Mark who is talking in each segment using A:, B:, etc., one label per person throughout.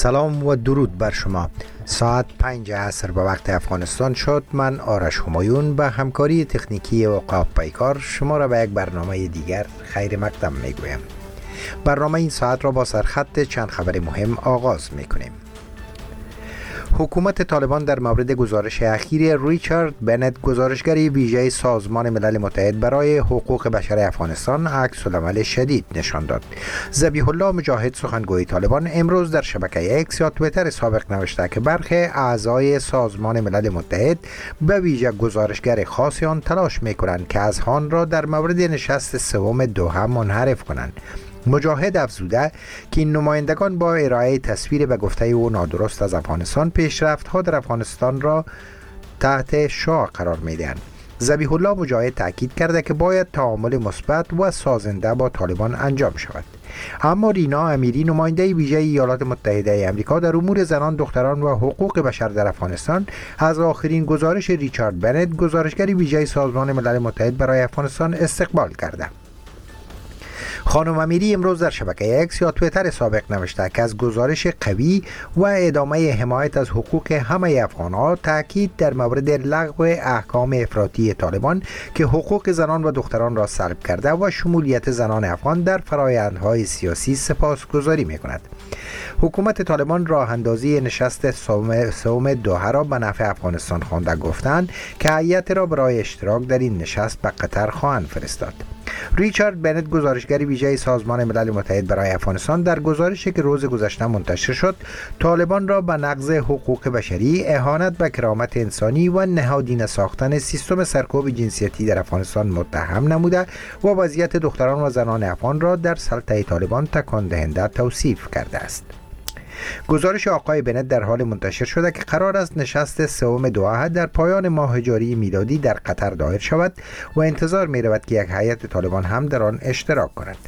A: سلام و درود بر شما. ساعت 5 عصر به وقت افغانستان شد. من آرش همایون به همکاری تکنیکی اوقاف پیکار شما را به یک برنامه دیگر خیر مقدم میگویم. برنامه این ساعت را با سرخط چند خبر مهم آغاز میکنیم. حکومت طالبان در مورد گزارش اخیر ریچارد بنت، گزارشگر ویژه سازمان ملل متحد برای حقوق بشر افغانستان، عکس العمل شدید نشان داد. ذبیح الله مجاهد، سخنگوی طالبان، امروز در شبکه اکس یا توییتر سابق نوشته که برخی اعضای سازمان ملل متحد به ویژه گزارشگر خاص آن تلاش می‌کنند که اذهان را در مورد نشست سوم دوحه منحرف کنند. مجاهد افزوده که این نمایندگان با ارائه تصویر به گفته او نادرست از افغانستان، پیشرفت‌ها در افغانستان را تحت شعاع قرار می‌دهند. ذبیح الله مجاهد تاکید کرده که باید تعامل مثبت و سازنده با طالبان انجام شود. اما رینا امیری، نماینده ویژه ایالات متحده آمریکا در امور زنان، دختران و حقوق بشر در افغانستان، از آخرین گزارش ریچارد بنت، گزارشگر ویژه سازمان ملل متحد برای افغانستان، استقبال کرده. خانم امیری امروز در شبکه اکس یا توییتر سابق نوشته که از گزارش قوی و ادامه حمایت از حقوق همه افغان‌ها، تاکید در مورد لغو احکام افراطی طالبان که حقوق زنان و دختران را سلب کرده و شمولیت زنان افغان در فرآیندهای سیاسی سپاسگزاری می‌کند. حکومت طالبان راه اندازی نشست سوم دوحه را به نفع افغانستان خوانده، گفتند که هیئت را برای اشتراک در این نشست به قطر خواهند فرستاد. ریچارد بنت، گزارشگر ویژه سازمان ملل متحد برای افغانستان، در گزارشی که روز گذشته منتشر شد، طالبان را به نقض حقوق بشری، اهانت به کرامت انسانی و نهادینه ساختن سیستم سرکوب جنسیتی در افغانستان متهم نموده و وضعیت دختران و زنان افغان را در سلطه طالبان تکان دهنده توصیف کرده است. گزارش آقای بنت در حال منتشر شده که قرار است نشست سوم دوحه در پایان ماه جاری میلادی در قطر دایر شود و انتظار می رود که یک هیئت طالبان هم در آن اشتراک کند.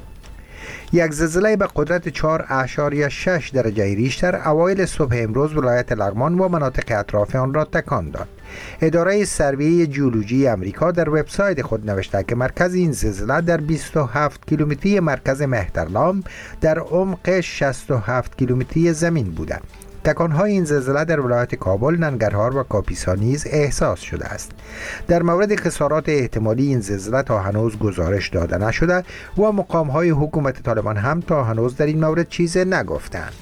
A: یک زلزله به قدرت 4.6 درجه ریشتر اوایل صبح امروز ولایت لغمان و مناطق اطراف آن را تکان داد. اداره سروی جیولوژی امریکا در وبسایت خود نوشته که مرکز این زلزله در 27 کیلومتری مرکز مهترلام در عمق 67 کیلومتری زمین بوده. تکانهای این زلزله در ولایت کابل، ننگرهار و کاپیسا نیز احساس شده است. در مورد خسارات احتمالی این زلزله تا هنوز گزارش داده نشده و مقامهای حکومت طالبان هم تا هنوز در این مورد چیزی نگفتند.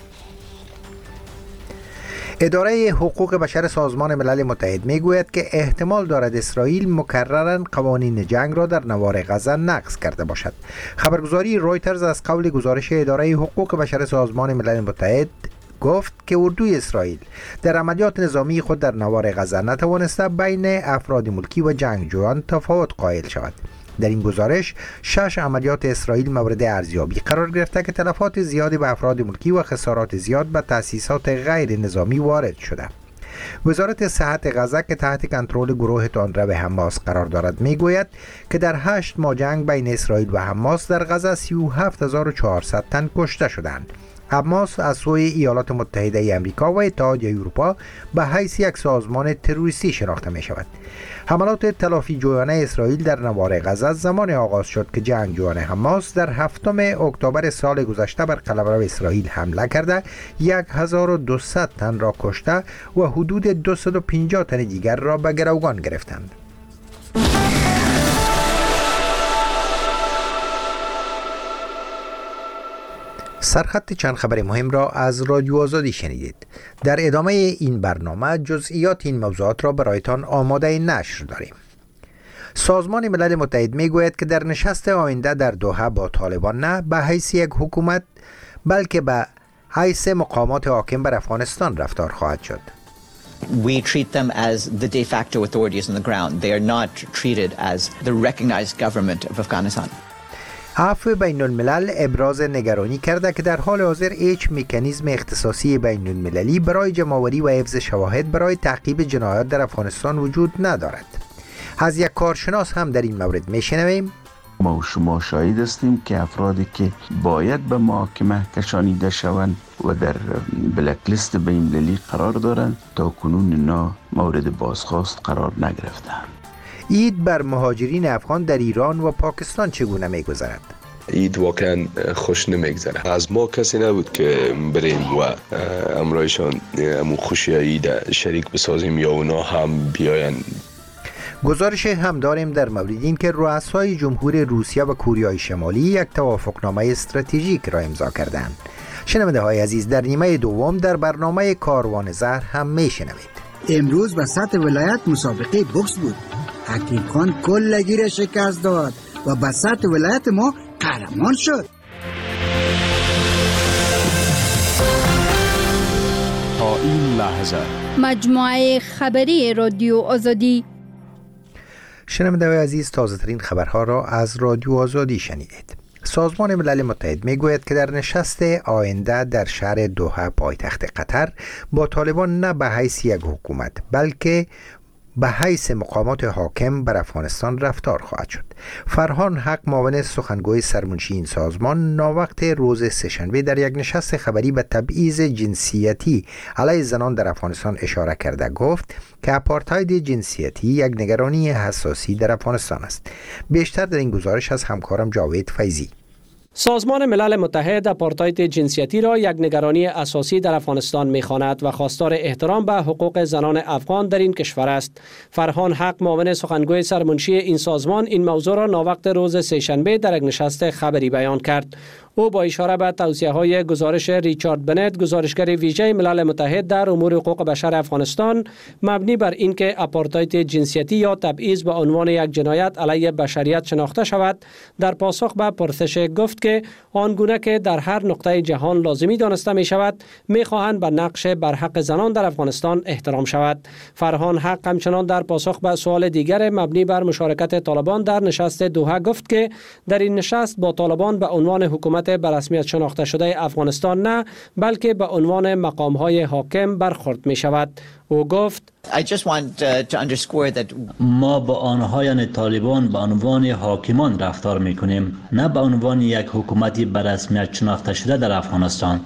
A: اداره حقوق بشر سازمان ملل متحد میگوید که احتمال دارد اسرائیل مکرراً قوانین جنگ را در نوار غزه نقض کرده باشد. خبرگزاری رویترز از قول گزارش اداره حقوق بشر سازمان ملل متحد گفت که اردوی اسرائیل در عملیات نظامی خود در نوار غزه نتوانسته بین افراد ملکی و جنگجویان تفاوت قائل شود. در این گزارش 6 عملیات اسرائیل مورد ارزیابی قرار گرفته که تلفات زیادی به افراد ملکی و خسارات زیاد به تأسیسات غیر نظامی وارد شده. وزارت صحت غزه که تحت کنترل گروه تندرو حماس قرار دارد میگوید که در 8 ماه جنگ بین اسرائیل و حماس در غزه 37400 تن کشته شدند. حماس از سوی ایالات متحده آمریکا و اتحادیه اروپا به حیث یک سازمان تروریستی شناخته می شود. حملات تلافی جویانه اسرائیل در نوار غزه زمان آغاز شد که جنگجویان حماس در 7 اکتبر سال گذشته بر قلمرو اسرائیل حمله کرده 1200 تن را کشته و حدود 250 تن دیگر را به گروگان گرفتند. سرخط چند خبر مهم را از رادیو آزادی شنیدید. در ادامه این برنامه جزئیات این موضوعات را برایتان آماده نشر داریم. سازمان ملل متحد میگوید که در نشست آینده در دوحه با طالبان نه به حیث یک حکومت بلکه به حیث مقامات حاکم بر افغانستان رفتار خواهد شد.
B: We treat them as the de facto authorities on the ground. They are not treated as the recognized government of Afghanistan.
A: عفو بین الملل ابراز نگرانی کرده که در حال حاضر هیچ مکانیزم اختصاصی بین المللی برای جمع‌آوری و حفظ شواهد برای تعقیب جنایات در افغانستان وجود ندارد. از یک کارشناس هم در این مورد میشنویم.
C: ما و شما شاهد هستیم که افرادی که باید به محاکمه کشانیده شوند و در بلک لیست بین المللی قرار دارند تا کنون اینا مورد بازخواست قرار نگرفتند.
A: عید بر مهاجرین افغان در ایران و پاکستان چگونه می‌گذرد؟
D: اید واقعا خوش نمیگذره. از ما کسی نبود که بریم و امرایشان امو خوشی اید شریک بسازیم یا اونا هم بیاین.
A: گزارش هم داریم در مورد این که رؤسای جمهور روسیه و کوریای شمالی یک توافقنامه استراتژیک را امضا کردند. شنونده های عزیز، در نیمه دوم در برنامه کاروان زهر هم میشنوید.
E: امروز وسط ولایت مسابقه بوکس بود. حکیم خان کلگی را شکست داد و وسط ولایت ما قهرمان شد.
F: تا این لحظه
G: مجموعه خبری رادیو آزادی.
A: شنونده های عزیز، تازه ترین خبرها را از رادیو آزادی شنیدید. سازمان ملل متحد میگوید که در نشست آینده در شهر دوحه پایتخت قطر با طالبان نه به حیث یک حکومت بلکه به حیث مقامات حاکم بر افغانستان رفتار خواهد شد. فرهان حق، معاون سخنگوی سرمنشی این سازمان، ناوقت روز سه‌شنبه در یک نشست خبری به تبعیض جنسیتی علیه زنان در افغانستان اشاره کرده گفت که آپارتاید جنسیتی یک نگرانی حساسی در افغانستان است. بیشتر در این گزارش از همکارم جاوید فیضی.
H: سازمان ملل متحد آپارتاید جنسیتی را یک نگرانی اساسی در افغانستان می‌خواند و خواستار احترام به حقوق زنان افغان در این کشور است. فرهان حق، معاون سخنگوی سرمنشی این سازمان، این موضوع را ناوقت روز سه‌شنبه در یک نشست خبری بیان کرد. او با اشاره به توصیه‌های گزارش ریچارد بنت، گزارشگر ویژه ملل متحد در امور حقوق بشر افغانستان، مبنی بر اینکه آپارتاید جنسیتی یا تبعیض به عنوان یک جنایت علیه بشریت شناخته شود، در پاسخ به پرسش گفت که آنگونه که در هر نقطه جهان لازمی دانسته می شود، می خواهند به نقش بر حق زنان در افغانستان احترام شود. فرهان حق همچنان در پاسخ به سوال دیگر مبنی بر مشارکت طالبان در نشست دوحه گفت که در این نشست با طالبان به عنوان حکومت به رسمیت شناخته شده افغانستان نه، بلکه به عنوان مقام‌های حاکم برخورد می شود. او گفت
B: I just want to underscore that
I: ما با آنها یعنی طالبان به عنوان حاکمان رفتار میکنیم، نه به عنوان یک حکومتی به رسمیت شناخته شده در افغانستان.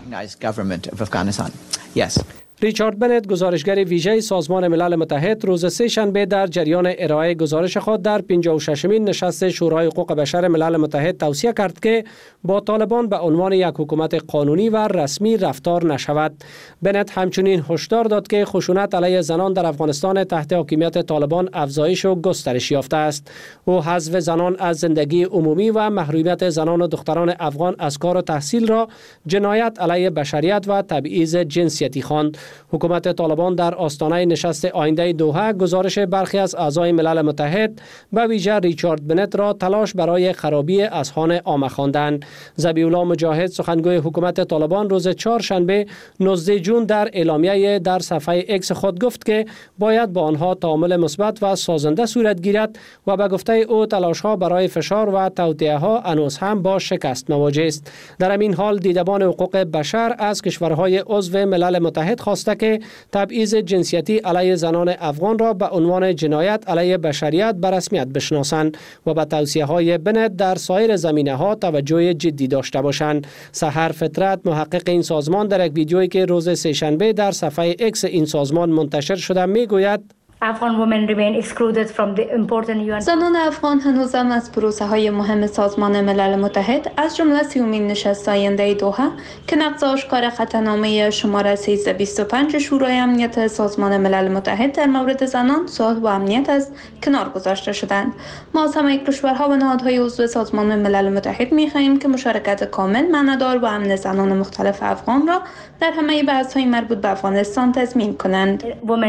H: ریچارد بنت، گزارشگر ویژه سازمان ملل متحد، روز سه‌شنبه در جریان ارائه گزارش خود در 56مین نشست شورای حقوق بشر ملل متحد توصیه کرد که با طالبان به عنوان یک حکومت قانونی و رسمی رفتار نشود. بنت همچنین هشدار داد که خشونت علیه زنان در افغانستان تحت حاکمیت طالبان افزایش و گسترش یافته است. او حذف زنان از زندگی عمومی و محرومیت زنان و دختران افغان از کار و تحصیل را جنایت علیه بشریت و تبعیض جنسیتی خواند. حکومت طالبان در آستانه نشست آینده دوحه گزارش برخی از اعضای ملل متحد به ویژه ریچارد بنت را تلاش برای خرابی اذهان عامه خواندند. ذبیح الله مجاهد، سخنگوی حکومت طالبان، روز چهارشنبه 19 جون در اعلامیه در صفحه اکس خود گفت که باید با آنها تعامل مثبت و سازنده صورت گیرد و به گفته او تلاش‌ها برای فشار و توطئه‌ها هنوز هم با شکست مواجه است. در همین حال دیدبان حقوق بشر از کشورهای عضو ملل متحد خواسته که تبعیض جنسیتی علیه زنان افغان را به عنوان جنایت علیه بشریت به رسمیت بشناسند و به توصیه‌های بنت در سایر زمینه‌ها توجه جدی داشته باشند. سحر فطرت، محقق این سازمان، در یک ویدیویی که روز سه‌شنبه در صفحه اکس این سازمان منتشر شده میگوید
J: زنان افغان هنوزم از پروسه‌های مهم سازمان ملل متحد از جمله 30مین نشست آینده دوحه که نقض آشکار خطرنامه شماره 1325 شورای امنیت سازمان ملل متحد در مورد زنان، صلح و امنیت است کنار گذاشته شدند. ما از همه کشورها و نهادهای عضو سازمان ملل متحد می‌خواهیم که مشارکت کامل، معنادار و امن زنان مختلف افغان را در همه بحث‌های مربوط به افغانستان تضمین کنند.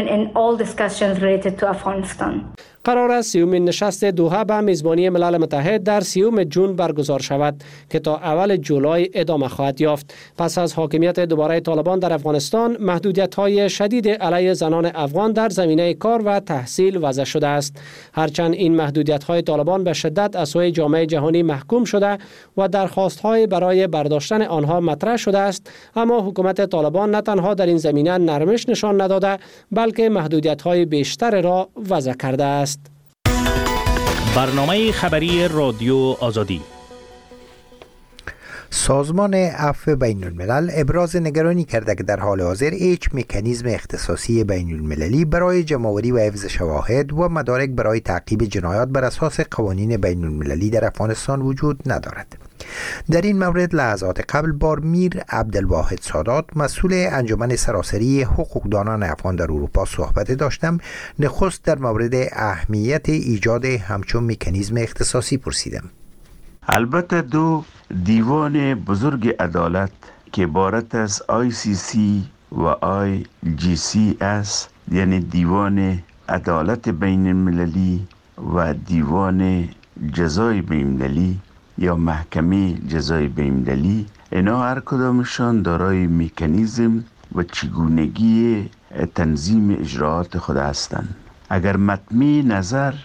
H: قرار است 30مین نشست دوحه به میزبانی ملل متحد در 30 جون برگزار شود که تا اول جولای ادامه خواهد یافت. پس از حاکمیت دوباره طالبان در افغانستان، محدودیت‌های شدید علیه زنان افغان در زمینه کار و تحصیل وضع شده است. هرچند این محدودیت‌های طالبان به شدت از سوی جامعه جهانی محکوم شده و درخواست‌های برای برداشتن آنها مطرح شده است، اما حکومت طالبان نه تنها در این زمینه نرمش نشان نداده، بلکه محدودیت‌های بیشتر را وضع کرده است.
F: برنامه خبری رادیو آزادی.
A: سازمان عفو بین الملل ابراز نگرانی کرده که در حال حاضر هیچ مکانیزم اختصاصی بین المللی برای جمع‌آوری و حفظ شواهد و مدارک برای تعقیب جنایات بر اساس قوانین بین المللی در افغانستان وجود ندارد. در این مورد لحظات قبل با میر عبدالواحد سادات مسئول انجمن سراسری حقوقدانان افغان در اروپا صحبت داشتم. نخست در مورد اهمیت ایجاد همچون مکانیزم اختصاصی پرسیدم.
C: البته دو دیوان بزرگ عدالت که عبارت از ICC و IGC است، یعنی دیوان عدالت بین المللی و دیوان جزای بین المللی یا محکمه جزای بین المللی، اینا هر کدامشان دارای مکانیزم و چگونگی تنظیم اجراعات خود هستند. اگر مطمع نظر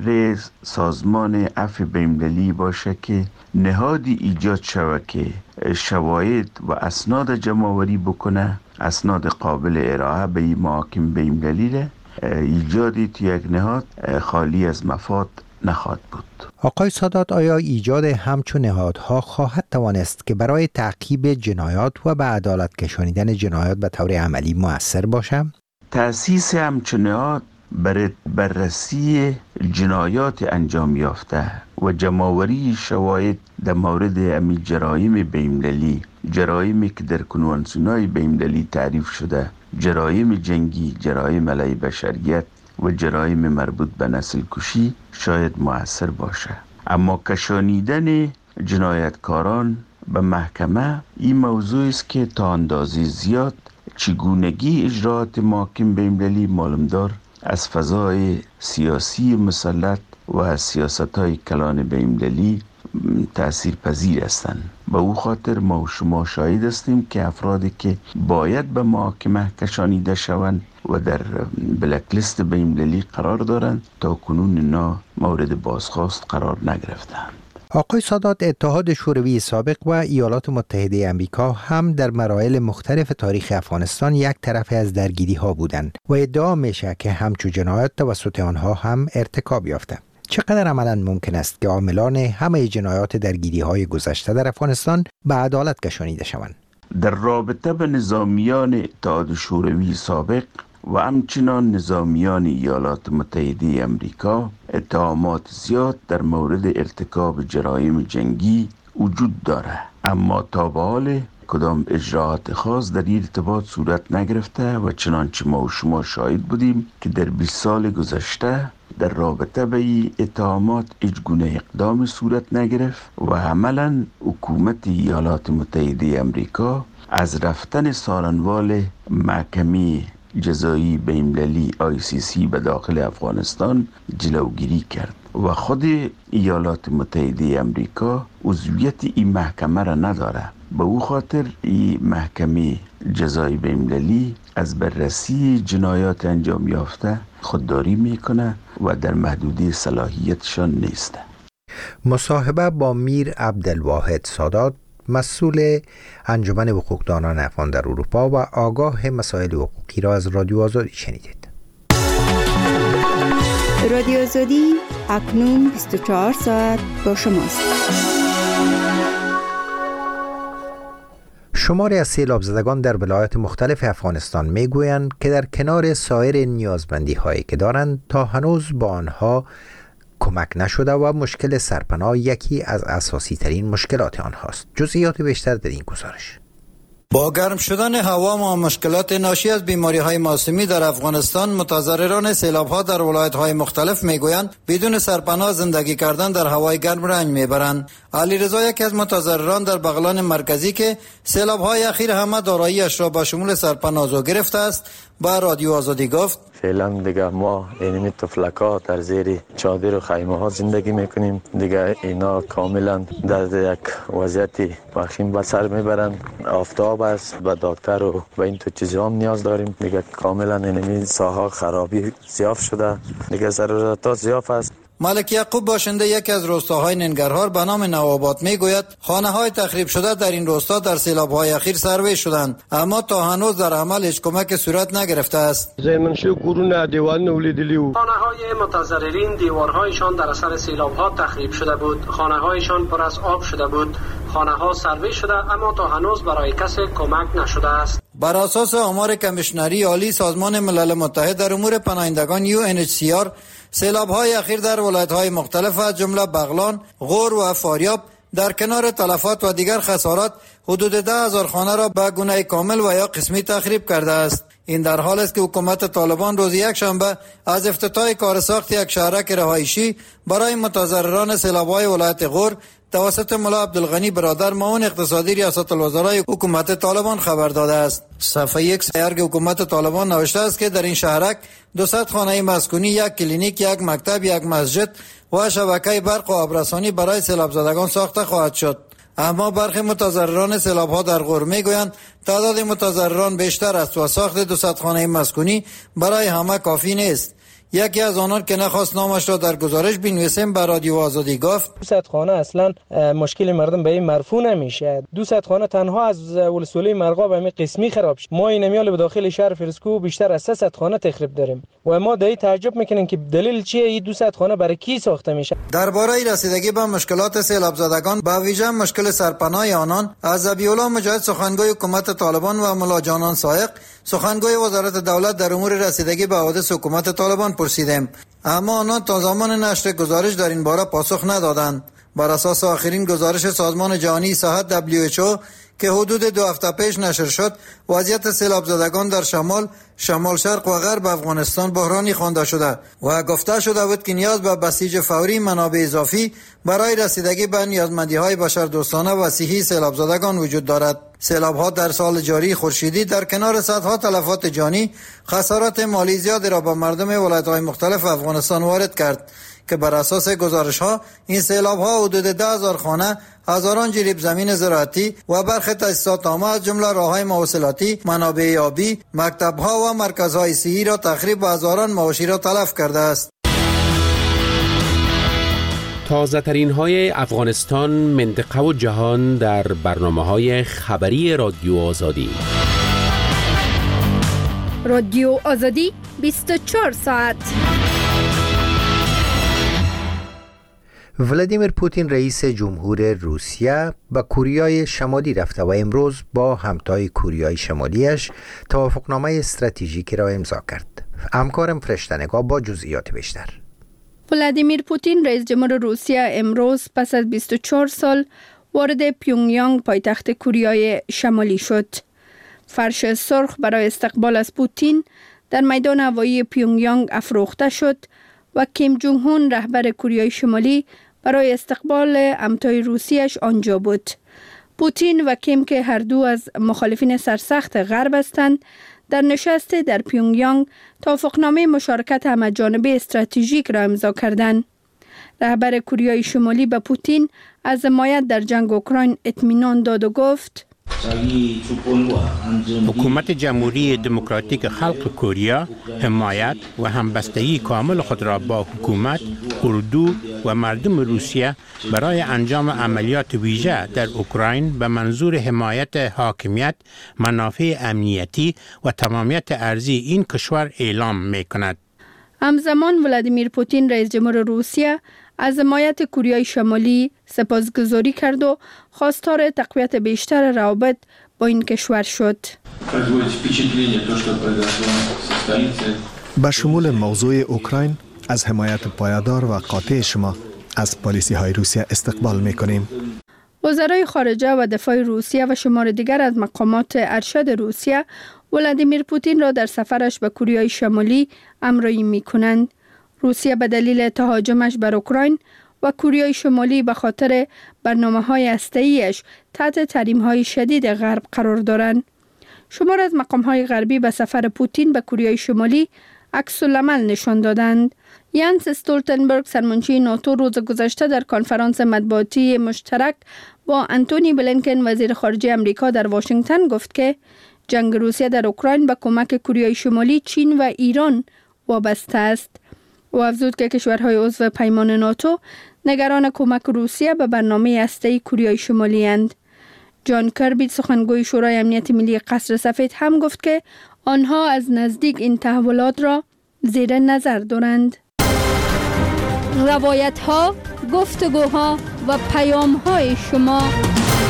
C: سازمان عفو بین المللی باشه که نهادی ایجاد شود که شواهد و اسناد جمع‌آوری بکنه، اسناد قابل ارائه به محاکم بین المللی، ایجادی تو یک نهاد خالی از مفاد نخواهد بود.
A: آقای سادات، آیا ایجاد همچون نهادها خواهد توانست که برای تعقیب جنایات و به عدالت کشانیدن جنایات به طور عملی مؤثر باشه؟
C: تأسیس همچون نهاد برای بررسی جنایات انجام یافته و جمع‌آوری شواهد در مورد امی جرایم بین المللی، جرایمی که در کنوانسیون‌های بین المللی تعریف شده، جرایم جنگی، جرایم علیه بشریت و جرایم مربوط به نسل کشی شاید مؤثر باشه. اما کشانیدن جنایتکاران به محکمه این موضوع است که تا اندازه زیاد چگونگی اجراعات محاکم بین المللی معلومدار از فضای سیاسی مسلط و از سیاست‌های کلان بین المللی تأثیر پذیر هستند. به او خاطر ما و شما شاهد هستیم که افرادی که باید به محاکمه کشانیده شوند و در بلک لیست بین المللی قرار دارند تا کنون اینا مورد بازخواست قرار نگرفتند.
A: آقای سادات، اتحاد شوروی سابق و ایالات متحده آمریکا هم در مراحل مختلف تاریخ افغانستان یک طرف از درگیری ها بودند و ادعا میشه که همچو جنایات توسط آنها هم ارتکاب یافته. چقدر عملاً ممکن است که عاملان همه جنایات درگیری های گذشته در افغانستان به عدالت کشانیده شوند؟
C: در رابطه به نظامیان اتحاد شوروی سابق و همچنان نظامیان ایالات متحده آمریکا اتهامات زیاد در مورد ارتکاب جرایم جنگی وجود داره، اما تا به حال کدام اجراعات خاص در این ارتباط صورت نگرفته و چنانچه ما و شما شاهد بودیم که در 20 سال گذشته در رابطه به این اتهامات هیچ گونه اقدام صورت نگرفت و عملاً حکومت ایالات متحده آمریکا از رفتن سارنوال محکمه جزایی بین المللی ICC به داخل افغانستان جلوگیری کرد و خود ایالات متحده آمریکا عضویت این محکمه را نداره. به او خاطر این محکمه جزایی بین المللی از بررسی جنایات انجام یافته خودداری میکنه و در محدوده صلاحیتشان نیست.
A: مصاحبه با میر عبدالواحد سادات، مسئول انجمن حقوقدانان افغان در اروپا و آگاه مسائل حقوقی را از رادیو آزادی شنیدید.
G: رادیو آزادی اکنون 24 ساعت با شماست.
A: شماری از سیلاب زدگان در ولایات مختلف افغانستان میگویند که در کنار سایر نیازمندی هایی که دارند تا هنوز با آنها کمک نشده و مشکل سرپناه یکی از اساسی ترین مشکلات آنهاست. جزئیات بیشتر در این گزارش.
K: با گرم شدن هوا و مشکلات ناشی از بیماری‌های موسمی در افغانستان، متضرران سیلاب‌ها در ولایت‌های مختلف می‌گویند بدون سرپناه زندگی کردن در هوای گرم رنج می‌برند. علیرضا یکی از متضرران در بغلان مرکزی که سیلاب‌های اخیر همه دارایی‌اش را با شمول سرپناه گرفته است، با رادیو آزادی گفت:
L: فعلا دیگه ما اینمی تفلک‌ها در زیر چادر و خیمه ها زندگی میکنیم. دیگه اینا کاملا در یک وضعیت وخیم به سر میبرند. آفتاب است و دکتر و این تو چیزا هم نیاز داریم. دیگه کاملا اینمی ساحه خرابی زیاف شده. دیگه ضرورت زیاف است.
K: ملک یعقوب باشنده یکی از روستاهای ننگرهار به نام نوآباد میگوید خانه‌های تخریب شده در این روستا در سیلاب‌های اخیر سروی شدند، اما تا هنوز در عمل هیچ کمک صورت نگرفته است.
M: زمینشو کورونه دیوار نولیدلی و
H: خانه‌های متضررین دیوارهایشان در اثر سیلاب‌ها تخریب شده بود، خانه‌هایشان پر از آب شده بود خانه ها سروی شده اما تا هنوز برای کسی کمک نشده است.
K: بر اساس آمار کمیشنری عالی سازمان ملل متحد در امور پناهندگان UNHCR، سیلاب‌های اخیر در ولایت‌های مختلف از جمله بغلان، غور و فاریاب در کنار تلفات و دیگر خسارات حدود 10,000 خانه را به گونه کامل و یا قسمی تخریب کرده است. این در حال است که حکومت طالبان روز یک شنبه از افتتاح کار ساخت یک شهرک رهایشی برای متضرران سیلاب‌های ولایت غور توسط ملا عبدالغنی برادر معاون اقتصادی ریاست الوزرای حکومت طالبان خبر داده است. صفحه 1 سیارگ حکومت طالبان نوشته است که در این شهرک 200 خانه مسکونی، یک کلینیک، یک مکتب، یک مسجد و شبکه برق و آبرسانی برای سیلاب زدگان ساخته خواهد شد. اما برخی متضرران سیلاب‌ها در غور میگویند تعداد متضرران بیشتر است و ساخت 200 خانه مسکونی برای همه کافی نیست. یکی از آنان که نخواست نامش را در گزارش بنویسیم به رادیو آزادی گفت
N: 200 خانه اصلا مشکل مردم به این مرفوع نمیشه. 200 خانه تنها از ولسوالی مرغاب همین قسمی خراب شد. ما این میال به داخل شهر فرسکو بیشتر از 300 خانه تخریب داریم و ما دایی تعجب میکنیم که دلیل چیه این 200 خانه برای کی ساخته میشه.
K: درباره رسیدگی به مشکلات سیلاب زدگان با ویژه مشکل سرپناه آنان از ذبیح‌الله مجاهد سخنگوی حکومت طالبان و ملا جانان سایق سخنگوی وزارت دولت در امور رسیدگی به حوادث حکومت طالبان پرسیدیم، اما آنان تا زمان نشر گزارش در این باره پاسخ ندادند. بر اساس آخرین گزارش سازمان جهانی صحت WHO که حدود 2 هفته پیش نشر شد، وضعیت سیلاب زدگان در شمال شرق و غرب افغانستان بحرانی خوانده شده و گفته شده بود که نیاز به بسیج فوری منابع اضافی برای رسیدگی به نیازمندی‌های بشردوستانه و صحی سیلاب زدگان وجود دارد. سیلاب‌ها در سال جاری خورشیدی در کنار صدها تلفات جانی خسارات مالی زیادی را به مردم ولایت‌های مختلف افغانستان وارد کرد که بر اساس گزارش‌ها این سیلاب‌ها حدود 10,000 خانه، هزاران جریب زمین زراعتی و برخی تأسیسات عامه از جمله راه‌های مواصلاتی، منابع آبی، مکتب‌ها و مرکزهای صحی را تخریب و هزاران مواشی را تلف کرده است.
O: تازه ترین های افغانستان، منطقه و جهان در برنامه‌های خبری رادیو آزادی.
G: رادیو آزادی 24 ساعت.
A: ولادیمیر پوتین رئیس جمهور روسیه به کوریای شمالی رفته و امروز با همتای کوریای شمالیش توافقنامه استراتژیکی را امضا کرد. همکارم فرشته‌نگاه با جزئیات بیشتر.
G: ولادیمیر پوتین رئیس جمهور روسیه امروز پس از 24 سال وارد پیونگیانگ پایتخت کوریای شمالی شد. فرش سرخ برای استقبال از پوتین در میدان هوایی پیونگیانگ افروخته شد و کیم جونگ هون رهبر کوریای شمالی برای استقبال همتای روسیش آنجا بود. پوتین و کیم که هر دو از مخالفین سرسخت غرب هستند، در نشست در پیونگیانگ توافقنامه مشارکت همه‌جانبه استراتژیک را امضا کردند. رهبر کوریای شمالی به پوتین از حمایت در جنگ اوکراین اطمینان داد و گفت
P: حکومت جمهوری دموکراتیک خلق کوریا حمایت و همبستگی کامل خود را با حکومت، اردو و مردم روسیه برای انجام عملیات ویژه در اوکراین به منظور حمایت حاکمیت، منافع امنیتی و تمامیت ارضی این کشور اعلام می‌کند.
G: همزمان ولادیمیر پوتین رئیس جمهور روسیه از حمایت کوریای شمالی سپاسگزاری کرد و خواستار تقویت بیشتر روابط با این کشور شد.
Q: به شمول موضوع اوکراین از حمایت پایدار و قاطع شما از پالیسی های روسیه استقبال می‌کنیم.
G: وزرای خارجه و دفاع روسیه و شمار دیگر از مقامات ارشد روسیه ولادیمیر پوتین را در سفرش به کوریای شمالی همراهی می‌کنند. روسیه به دلیل تهاجمش بر اوکراین و کوریای شمالی به خاطر برنامه‌های هسته‌ایش تحت تحریم‌های شدید غرب قرار دارند. شمار از مقام‌های غربی به سفر پوتین به کوریای شمالی عکس‌العمل نشان دادند. یانس استولتنبرگ سرمنشی ناتو روز گذشته در کنفرانس مطبوعاتی مشترک با آنتونی بلینکن وزیر خارجه آمریکا در واشنگتن گفت که جنگ روسیه در اوکراین به کمک کوریای شمالی، چین و ایران وابسته است. او افزود که کشورهای عضو پیمان ناتو نگران کمک روسیه به برنامه هسته‌ای کوریای شمالی اند. جان کربی سخنگوی شورای امنیت ملی قصر سفید هم گفت که آنها از نزدیک این تحولات را زیر نظر دارند. روایت‌ها، گفتگوها و پیام‌های شما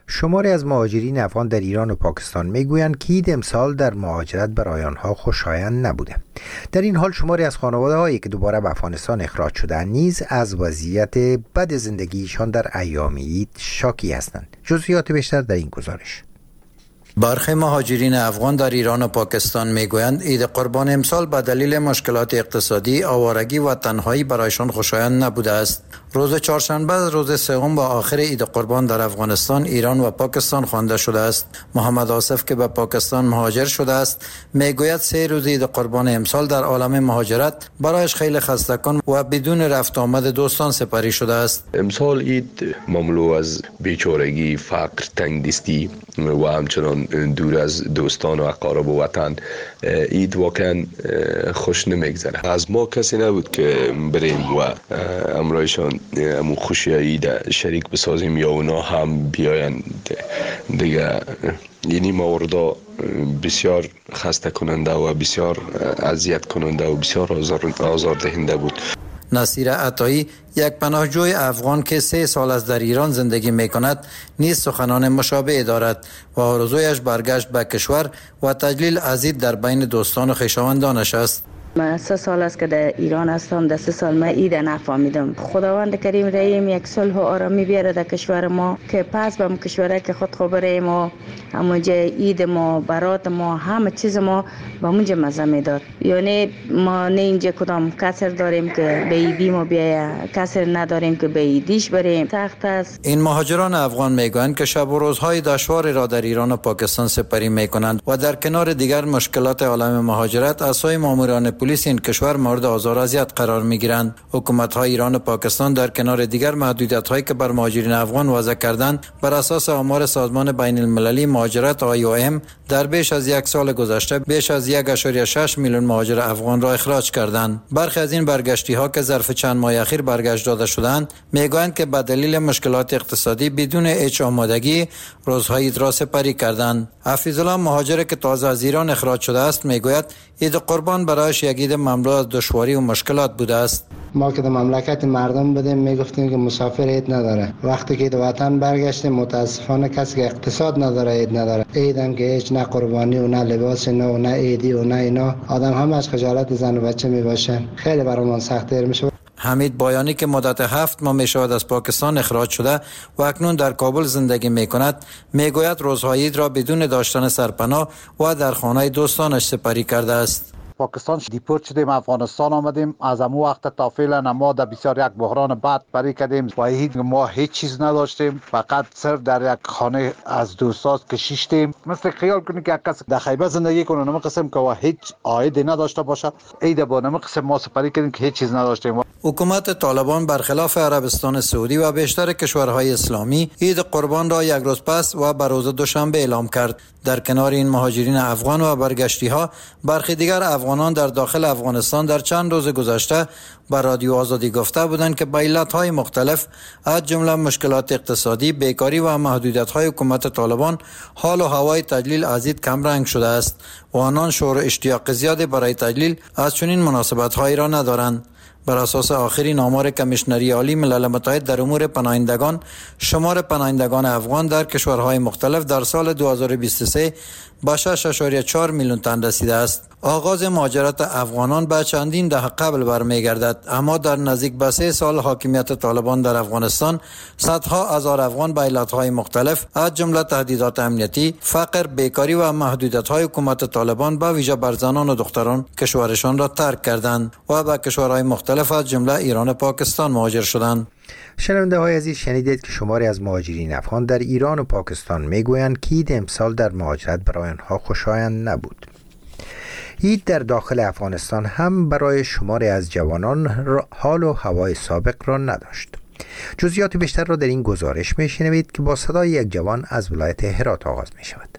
A: شماری از مهاجرین افغان در ایران و پاکستان میگویند که عید امسال در مهاجرت برای آنها خوشایند نبوده. در این حال شماری از خانواده‌هایی که دوباره به افغانستان اخراج شدند نیز از وضعیت بد زندگیشان در ایام عید شاکی هستند. جزئیات بیشتر در این گزارش.
K: برخی مهاجرین افغان در ایران و پاکستان میگویند عید قربان امسال به دلیل مشکلات اقتصادی، آوارگی و تنهایی برایشان خوشایند نبوده است. روز چهارشنبه روز سوم و آخر عید قربان در افغانستان، ایران و پاکستان خوانده شده است. محمد آصف که به پاکستان مهاجر شده است میگوید 3 روز عید قربان امسال در عالم مهاجرت برایش خیلی خسته‌کن و بدون رفت آمد دوستان سپری شده است.
D: امسال عید مملو از بیچارگی، فقر، تنگدستی و همچنان دور از دوستان و اقارب و وطن. عید واقعا خوش نمیگذره. از ما کسی نبود که بریم و امرایشان امو خوشی عید شریک بسازیم یا اونا هم بیاین دیگه. یعنی موردا بسیار خسته کننده و بسیار اذیت کننده و بسیار آزاردهنده بود.
K: نصیر عطایی، یک پناهجوی افغان که 3 سال از در ایران زندگی می کند، نیز سخنان مشابه دارد و آرزویش برگشت به کشور و تجلیل از عید در بین دوستان و خویشاوندانش است.
R: من 3 سال است که در ایران هستم. در 3 سال من عید نفهمیدم. خداوند کریم رحیم یک صلح و آرامی بیاره در کشور ما که پس به کشوره که خود خبره ما همونجا عید ما، برات ما، همه چیز ما به اونجا مزه میداد. یعنی ما نه اینجا کدام کسر داریم که به عیدی ما بیایه، کسر نداریم که به عیدیش بریم. سخت است.
K: این مهاجران افغان میگویند که شب و روزهای دشواری را در ایران و پاکستان سپری میکنند و در کنار دیگر مشکلات عالم مهاجرت از سوی ماموران پلیس این کشور مورد آزار و اذیت قرار میگیرند. حکومت‌های ایران و پاکستان در کنار دیگر محدودیت‌هایی که بر مهاجرین افغان وضع کردند، بر اساس آمار سازمان بین المللی مهاجرت IOM در بیش از 1 سال گذشته بیش از 1.6 میلیون مهاجر افغان را اخراج کردند. برخی از این برگشتی‌ها که ظرف چند ماه اخیر برگشت داده شدند میگویند که به دلیل مشکلات اقتصادی بدون هیچ آمادگی روزهای عید را سپری کردند. حفیظالله مهاجر که تازه از ایران اخراج شده است میگوید عید قربان برایش یک عید مملو از دشواری و مشکلات بوده است.
S: ما که در مملکت مردم بودیم میگفتیم که مسافر عید نداره. وقتی که در وطن برگشتیم متاسفانه کسی که اقتصاد نداره عید نداره. عید هم که هیچ نه قربانی و نه لباس نو و نه عیدی و نه اینا، آدم هم از خجالت زن و بچه میباشن. خیلی برامون سخت‌تر میشه.
K: حمید بایانی که مدت 7 ماه میشود از پاکستان اخراج شده و اکنون در کابل زندگی میکند میگوید روزهای عید را بدون داشتن سرپناه و در خانه دوستانش سپری کرده است.
T: پاکستان دیپورت شدیم، افغانستان آمدیم. از امو وقت تا فعلا ما در بسیار یک بحران بد پری کردیم و ما هیچ چیز نداشتیم، فقط صرف در یک خانه از دوستان کشیدیم. مثل خیال کنید که یک کس در خیبر زندگی کنه نمی قسم که هیچ عایدی نداشته باشه، عید با نمی قسم ما سپری کردیم که هیچ چیز نداشتیم.
K: حکومت طالبان برخلاف عربستان سعودی و بیشتر کشورهای اسلامی عید قربان را 1 روز پس و به روز دوشنبه اعلام کرد. در کنار این مهاجرین افغان و برگشتی ها، برخی دیگر افغانان در داخل افغانستان در چند روز گذشته بر رادیو آزادی گفته بودند که به علتهای مختلف از جمله مشکلات اقتصادی، بیکاری و محدودیت‌های حکومت طالبان حال و هوای تجلیل از عید کم رنگ شده است و آنان شور و اشتیاق زیادی برای تجلیل از چنین مناسبت‌هایی را ندارند. بر اساس آخرین آمار کمیشنری عالی ملل متحد در امور پناهندگان، شمار پناهندگان افغان در کشورهای مختلف در سال 2023 به 6.4 میلیون تن رسیده است. آغاز مهاجرت افغانان به چندین دهه قبل برمیگردد، اما در نزدیک به 3 سال حاکمیت طالبان در افغانستان صدها هزار افغان به علتهای مختلف از جمله تهدیدات امنیتی، فقر، بیکاری و محدودیت‌های حکومت طالبان به ویژه بر زنان و دختران کشورشان را ترک کردند و به کشورهای مختلف از جمله ایران و پاکستان مهاجر شدند.
A: شنونده های عزیز، شنیدید که شماری از مهاجرین افغان در ایران و پاکستان میگویند که عید امسال در مهاجرت برای آنها خوشایند نبود. عید در داخل افغانستان هم برای شماری از جوانان حال و هوای سابق را نداشت. جزئیات بیشتر را در این گزارش میشنوید که با صدای یک جوان از ولایت هرات آغاز می شود.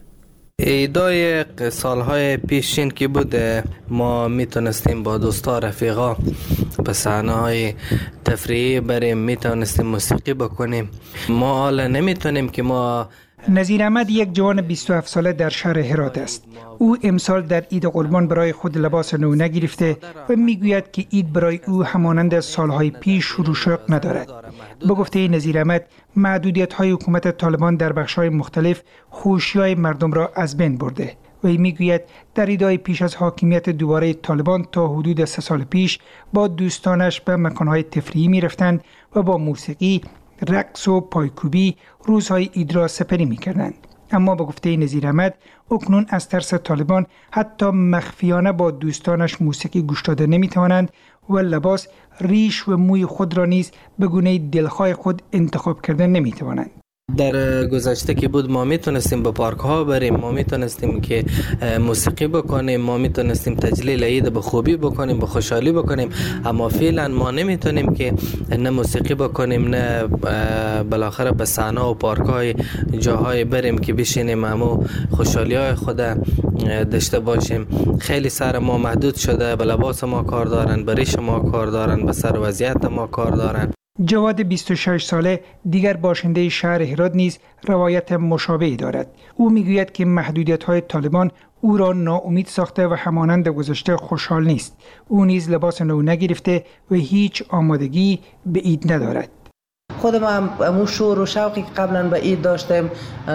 U: عیدای سالهای پیشین که بود ما میتونستیم با دوستا رفیقا به صحنه‌های تفریحی بریم، میتونستیم موسیقی بکنیم. ما حالا نمیتونیم که ما
E: نظیر احمد یک جوان 27 ساله در شهر هرات است. او امسال در عید قربان برای خود لباس نو نگرفته و میگوید که عید برای او همانند سالهای پیش شروع شوق ندارد. به گفته نظیر احمد، محدودیت‌های حکومت طالبان در بخش‌های مختلف خوشی‌های مردم را از بین برده. وی میگوید در عیدهای پیش از حاکمیت دوباره طالبان تا حدود 3 سال پیش با دوستانش به مکان‌های تفریحی می‌رفتند و با موسیقی، رقص و پایکوبی روزهای عید را سپری می‌کردند. اما به گفته نظیر احمد، اکنون از ترس طالبان حتی مخفیانه با دوستانش موسیقی گوش داده نمی‌توانند و لباس، ریش و موی خود را نیز به گونه دلخواه خود انتخاب کرده نمی‌توانند.
U: در گذشته که بود ما میتونستیم به پارک ها بریم، ما میتونستیم که موسیقی بکنیم، ما میتونستیم تجلیل عید به خوبی بکنیم، به خوشحالی بکنیم، اما فعلا ما نمیتونیم که نه موسیقی بکنیم نه بالاخره به صحنه و پارک های جاهای بریم که بشینیم همو خوشحالی های خود داشته باشیم. خیلی سر ما محدود شده، به لباس ما کار دارن، به ریش ما کار دارن، به سر وضعیت ما کار دارن.
E: جواد 26 ساله دیگر باشنده شهر هرات نیز روایت مشابهی دارد. او میگوید که محدودیت‌های طالبان او را ناامید ساخته و همانند گذشته خوشحال نیست. او نیز لباس نو نگرفته و هیچ آمادگی به عید ندارد.
V: خودم هم امو شور و شوقی که قبلا به عید داشتم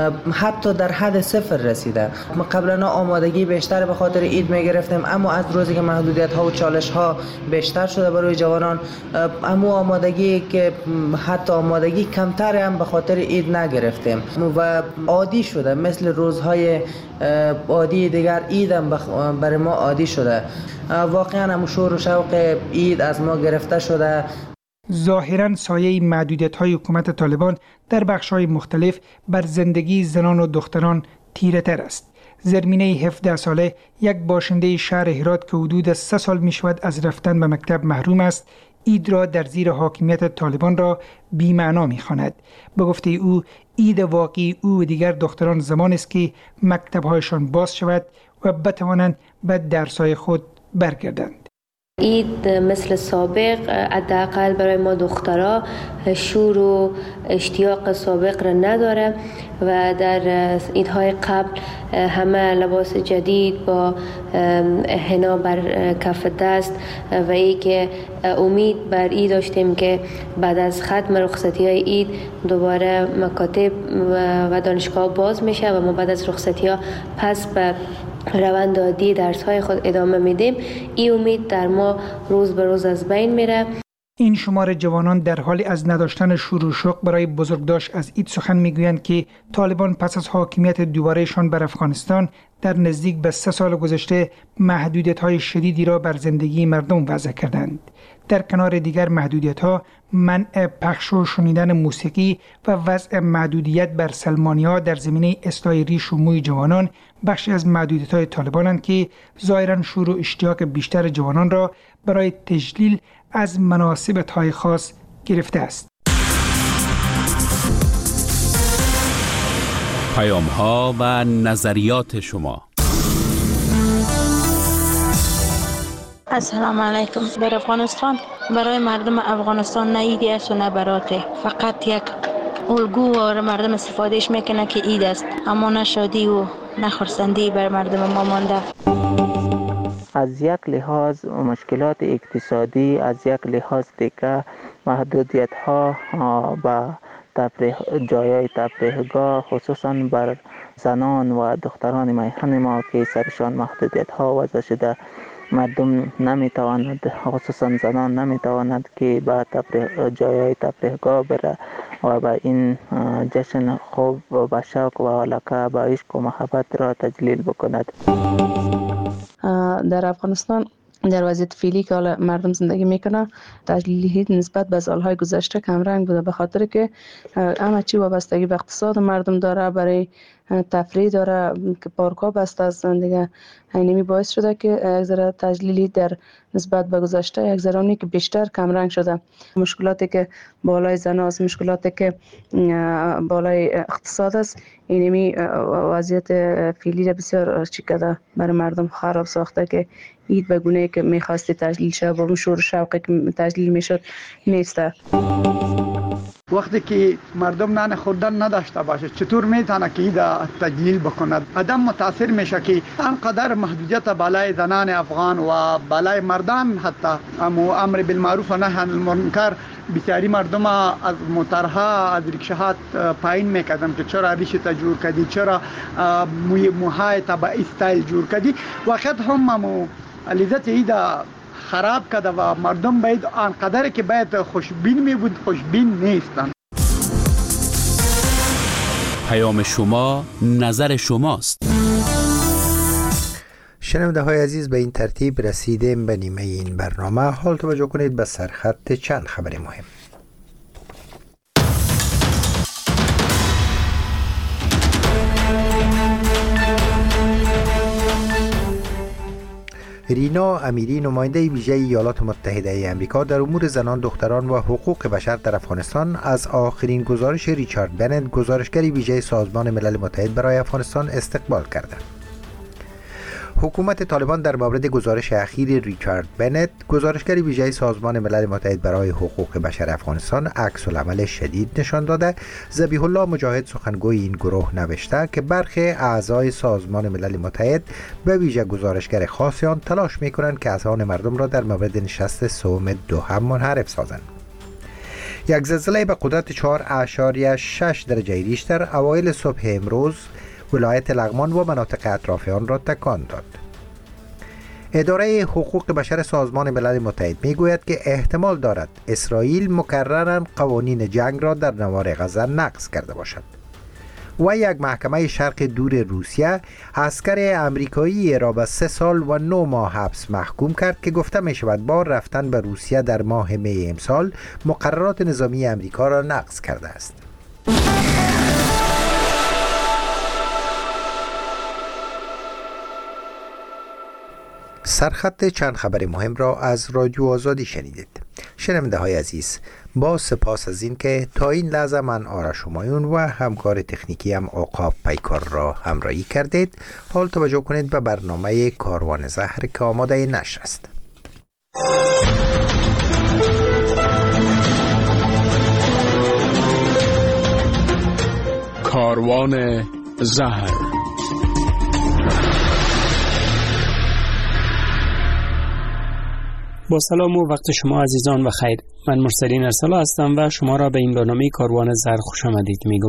V: حتی در حد صفر رسیده. ما قبلا آمادگی بیشتر به خاطر عید میگرفتم، اما از روزی که محدودیت ها و چالش ها بیشتر شده برای جوانان، امو آمادگی که حتی آمادگی کمتر هم به خاطر عید نگرفتیم و عادی شده، مثل روزهای عادی دیگر عید هم برای ما عادی شده. واقعا امو شور و شوق عید از ما گرفته شده.
E: ظاهراً سایه محدودیت‌های حکومت طالبان در بخش‌های مختلف بر زندگی زنان و دختران تیره‌تر است. زرمینه 17 ساله یک باشنده شهر هرات که حدود 3 سال می‌شود از رفتن به مکتب محروم است، عید را در زیر حاکمیت طالبان را بی‌معنا می‌خواند. به گفته او، عید واقعی او و دیگر دختران زمان است که مکتب‌هایشان باز شود و بتوانند به درس‌های خود برگردند.
W: عید مثل سابق حداقل برای ما دخترها شور و اشتیاق سابق را نداره و در عیدهای قبل همه لباس جدید با حنا بر کف دست و ای که امید بر عید داشتیم که بعد از ختم رخصتی های عید دوباره مکاتب و دانشگاه باز میشه و ما بعد از رخصتی ها پس به روند عادی درس های خود ادامه میدیم. این امید در ما روز به روز از بین میره.
E: این شمار جوانان در حال از نداشتن شور و شوق برای بزرگداشت از عید سخن میگویند که طالبان پس از حاکمیت دوبارهشان بر افغانستان در نزدیک به 3 سال گذشته محدودیت‌های شدیدی را بر زندگی مردم وضع کردند. در کنار دیگر محدودیت‌ها، منع پخش و شنیدن موسیقی و وضع محدودیت بر سلمانی‌ها در زمینه اصلاح ریش و موی جوانان بخشی از محدودیت‌های طالبانند که ظاهراً شور و اشتیاق بیشتر جوانان را برای تجلیل از مناسبت‌های خاص گرفته است.
O: پیام‌ها و نظریات شما.
X: السلام علیکم. در افغانستان برای مردم افغانستان نه عیدی است و نه براته، فقط یک الگو و مردم استفادهش میکنه که عید است، اما نه شادی و نه خرسندی بر مردم ما مانده.
Y: از یک لحاظ مشکلات اقتصادی، از یک لحاظ دیگه محدودیت ها و جایای تفریحگاه خصوصا بر زنان و دختران میهن ما که سرشان محدودیت ها وضع شده، مردم نمیتواند، خصوصا زنان نمیتواند که به جایای تفریحگاه بره و به این جشن خوب و به شوق و علاقه به عشق و محبت را تجلیل بکند.
Z: در افغانستان در وضعیت فعلی که مردم زندگی میکنه، تجلیل نسبت به سالهای گذشته کم رنگ بوده، به خاطر که همه چی وابستگی به اقتصاد مردم داره، برای تفریح داره که پارک ها بسته است دیگه. اینمی باعث شده که یک ذره تجلیلی در نسبت به گذشته یک ذره که بیشتر کم رنگ شده. مشکلاتی که بالای زناست، مشکلاتی که بالای اقتصاد است، اینمی وضعیت فعلی را بسیار چیکده برای مردم خراب ساخته که عید به گونه‌ای که می‌خواستی تجلیل شه با اون شور و شوقی که تجلیل میشد نیسته.
B: وقتی که مردم نان خوردن نداشته باشه چطور میتونه که ایده تجلیل بکند؟ آدم متاثر میشه که انقدر محدودیت بالای زنان افغان و بالای مردان حتی امر بالمعروف و نهی عن المنکر بیچاری مردم از موترها از ریکشاها پایین میکردن که چرا ریشت جور کردی، چرا موهای تبع استایل جور کردی. وقت هم لذت ایده خراب کرده و مردم باید آنقدر که باید خوشبین می بود خوشبین نیستن.
O: پیام شما نظر شماست.
A: شنونده های عزیز، به این ترتیب رسیدیم به نیمه این برنامه. حال توجه کنید به سرخط چند خبر مهم. رینا امیری، نماینده ویژه ایالات متحده ای آمریکا در امور زنان، دختران و حقوق بشر در افغانستان، از آخرین گزارش ریچارد بنت، گزارشگر ویژه سازمان ملل متحد برای افغانستان استقبال کرده. حکومت طالبان در مورد گزارش اخیر ریچارد بنت، گزارشگر ویژه سازمان ملل متحد برای حقوق بشر افغانستان، عکس العمل شدید نشان داده. ذبیح الله مجاهد، سخنگوی این گروه، نوشته که برخی اعضای سازمان ملل متحد به ویژه گزارشگر خاص آن تلاش می‌کنند که اذهان مردم را در مورد نشست سوم دوحه منحرف سازند. یک زلزله به قدرت 4.6 درجه ریشتر اوایل صبح امروز ولایت لغمان و مناطق اطراف آن را تکان داد. اداره حقوق بشر سازمان ملل متحد میگوید که احتمال دارد اسرائیل مکرراً قوانین جنگ را در نوار غزه نقض کرده باشد. و یک محکمه شرق دور روسیه عسکر آمریکایی را به 3 سال و 9 ماه حبس محکوم کرد که گفته می شود با رفتن به روسیه در ماه می امسال مقررات نظامی آمریکا را نقض کرده است. سرخط چند خبر مهم را از رادیو آزادی شنیدید. شنونده های عزیز، با سپاس از این که تا این لحظه من آرش همایون و همکار تکنیکی هم عقاب پیکار را همراهی کردید. حال توجه کنید به برنامه کاروان زهر که آماده نشر است.
C: کاروان زهر.
H: با سلام و وقت شما عزیزان و خیر. من مرسلین ارسلا هستم و شما را به این برنامه کاروان زهر خوش آمدید میگم.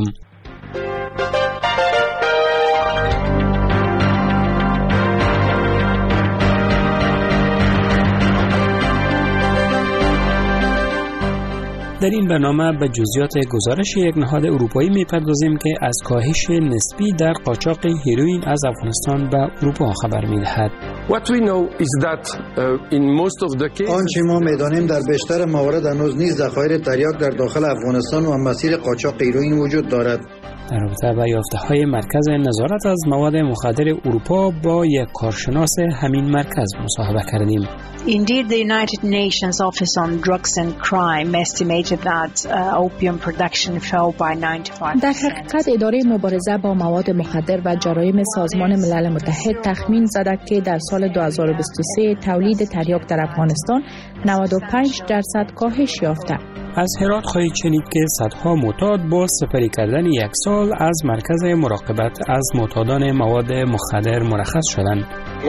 H: در این برنامه به جزئیات گزارش یک نهاد اروپایی میپردازیم که از کاهش نسبی در قاچاق هیروئین از افغانستان به اروپا خبر میدهد.
K: آنچه ما میدانیم در بیشتر موارد هنوز نیز ذخایر تریاک در داخل افغانستان و مسیر قاچاق هیروئین وجود دارد.
H: در رابطه با یافته‌های مرکز نظارت از مواد مخدر اروپا با یک کارشناس همین مرکز مصاحبه کردیم.
F: Indeed, the United Nations Office on Drugs and Crime estimated that opium production fell by 95%.
I: در حقیقت اداره مبارزه با مواد مخدر و جرایم سازمان ملل متحد تخمین زده که در سال 2023 تولید تریاک در افغانستان 95% کاهش یافته.
H: از هرات خواهید شنید که صدها معتاد با سپری کردن یک سال از مرکز مراقبت از معتادان مواد مخدر مرخص شدند.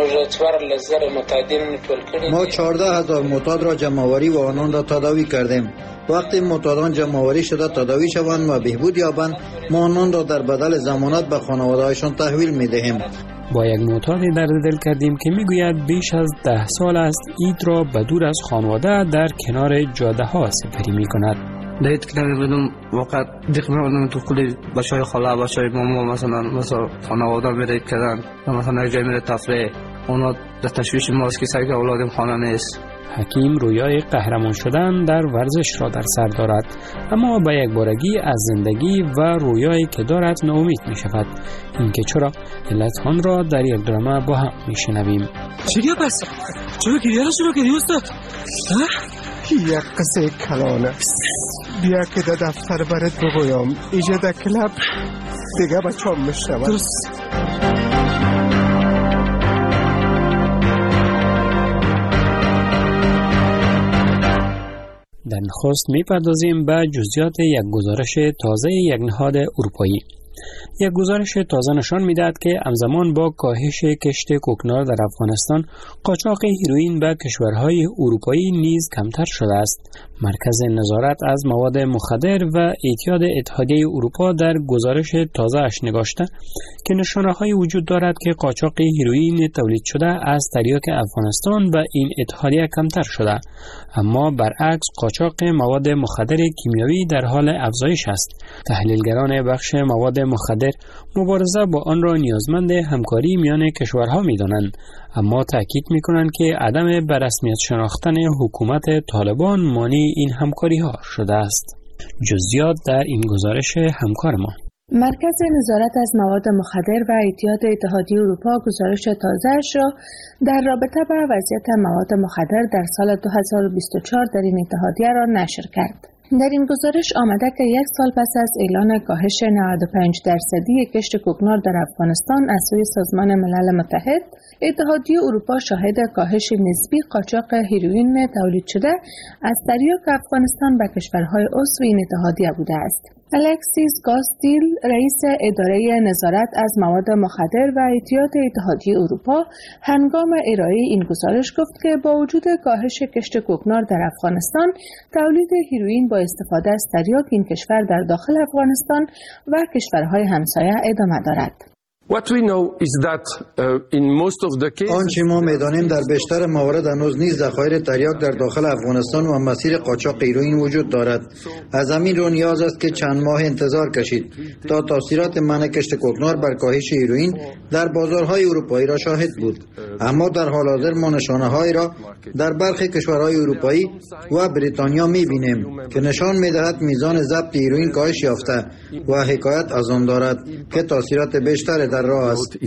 K: ما 14,000 معتاد را جمع‌آوری و آنان را تداوی کردیم. وقتی معتادان جمع‌آوری شده تداوی شوند و بهبود یابند، ما آنان را در بدل ضمانت به خانواده‌هایشان تحویل می‌دهیم.
H: با یک معتادی درد دل کردیم که میگوید بیش از 10 سال است اید را به دور از خانواده در کنار جاده ها سپری می کند.
J: دایت کنار بدم واقعا دیگه من تو کلی بچهای خاله بچهای ماما مثلا خانواده میرید کردن مثلا جای میره تفریح اونا در تشویش ماست که سعی اولادم خانه نیست.
H: حکیم رویای قهرمان شدن در ورزش را در سر دارد، اما با یک بارگی از زندگی و رویایی که دارد ناامید می شود. اینکه چرا علت آن را در یک درامه با هم می شنویم.
J: چرا پس؟ چرا گریه را شروع کردی استاد؟
L: یک قصه کلانه بیا که در دفتر برات بگویم اینجا در کلاب دیگه بچه‌ام میشنون.
J: درست.
H: در
D: نخست می‌پردازیم به جزئیات یک گزارش تازه یک نهاد اروپایی. یک گزارش تازه نشان می‌دهد که همزمان با کاهش کشت کوکنار در افغانستان، قاچاق هیروئین به کشورهای اروپایی نیز کمتر شده است. مرکز نظارت از مواد مخدر و اعتیاد اتحادیه اروپا در گزارش تازه اش نگاشته که نشانه‌هایی وجود دارد که قاچاق هیروئین تولید شده از تریاک افغانستان و این اتحادیه کمتر شده، اما برعکس قاچاق مواد مخدر کیمیایی در حال افزایش است. تحلیلگران بخش مواد مخدر مبارزه با آن را نیازمند همکاری میان کشورها می‌دانند، اما تاکید می‌کنند که عدم به رسمیت شناختن حکومت طالبان مانع این همکاری‌ها شده است. جزئیات در این گزارش همکار ما.
I: مرکز نظارت از مواد مخدر و اعتیاد اتحادیه اروپا گزارش تازه‌اش را در رابطه با وضعیت مواد مخدر در سال 2024 در این اتحادیه را نشر کرد. در این گزارش آمده که یک سال پس از اعلان کاهش 95% کشت کوکنار در افغانستان از سوی سازمان ملل متحد، اتحادیه اروپا شاهد کاهش نسبی قاچاق هیروئین تولید شده از تریاک افغانستان به کشورهای عضو این اتحادیه بوده است. الکسیس گاستیل، رئیس اداره نظارت از مواد مخدر و اعتیاد اتحادیه اروپا، هنگام ارائه این گزارش گفت که با وجود کاهش کشت کوکنار در افغانستان، تولید هیروئین با استفاده از تریاک این کشور در داخل افغانستان و کشورهای همسایه ادامه دارد.
K: آنچه ما می‌دانیم در بیشتر موارد هنوز نیز ذخایر تریاک در داخل افغانستان و مسیر قاچاق هیروئین وجود دارد. از همین رو نیاز است که چند ماه انتظار کشید تا تاثیرات منع کشت کوکنار بر کاهش هیروئین در بازارهای اروپایی را شاهد بود. اما در حال حاضر ما نشانه‌هایی را در برخی کشورهای اروپایی و بریتانیا می‌بینیم که نشان می‌دهد میزان ضبط هیروئین کاهش یافته و حکایت از آن دارد که تاثیرات بیشتر در راه است.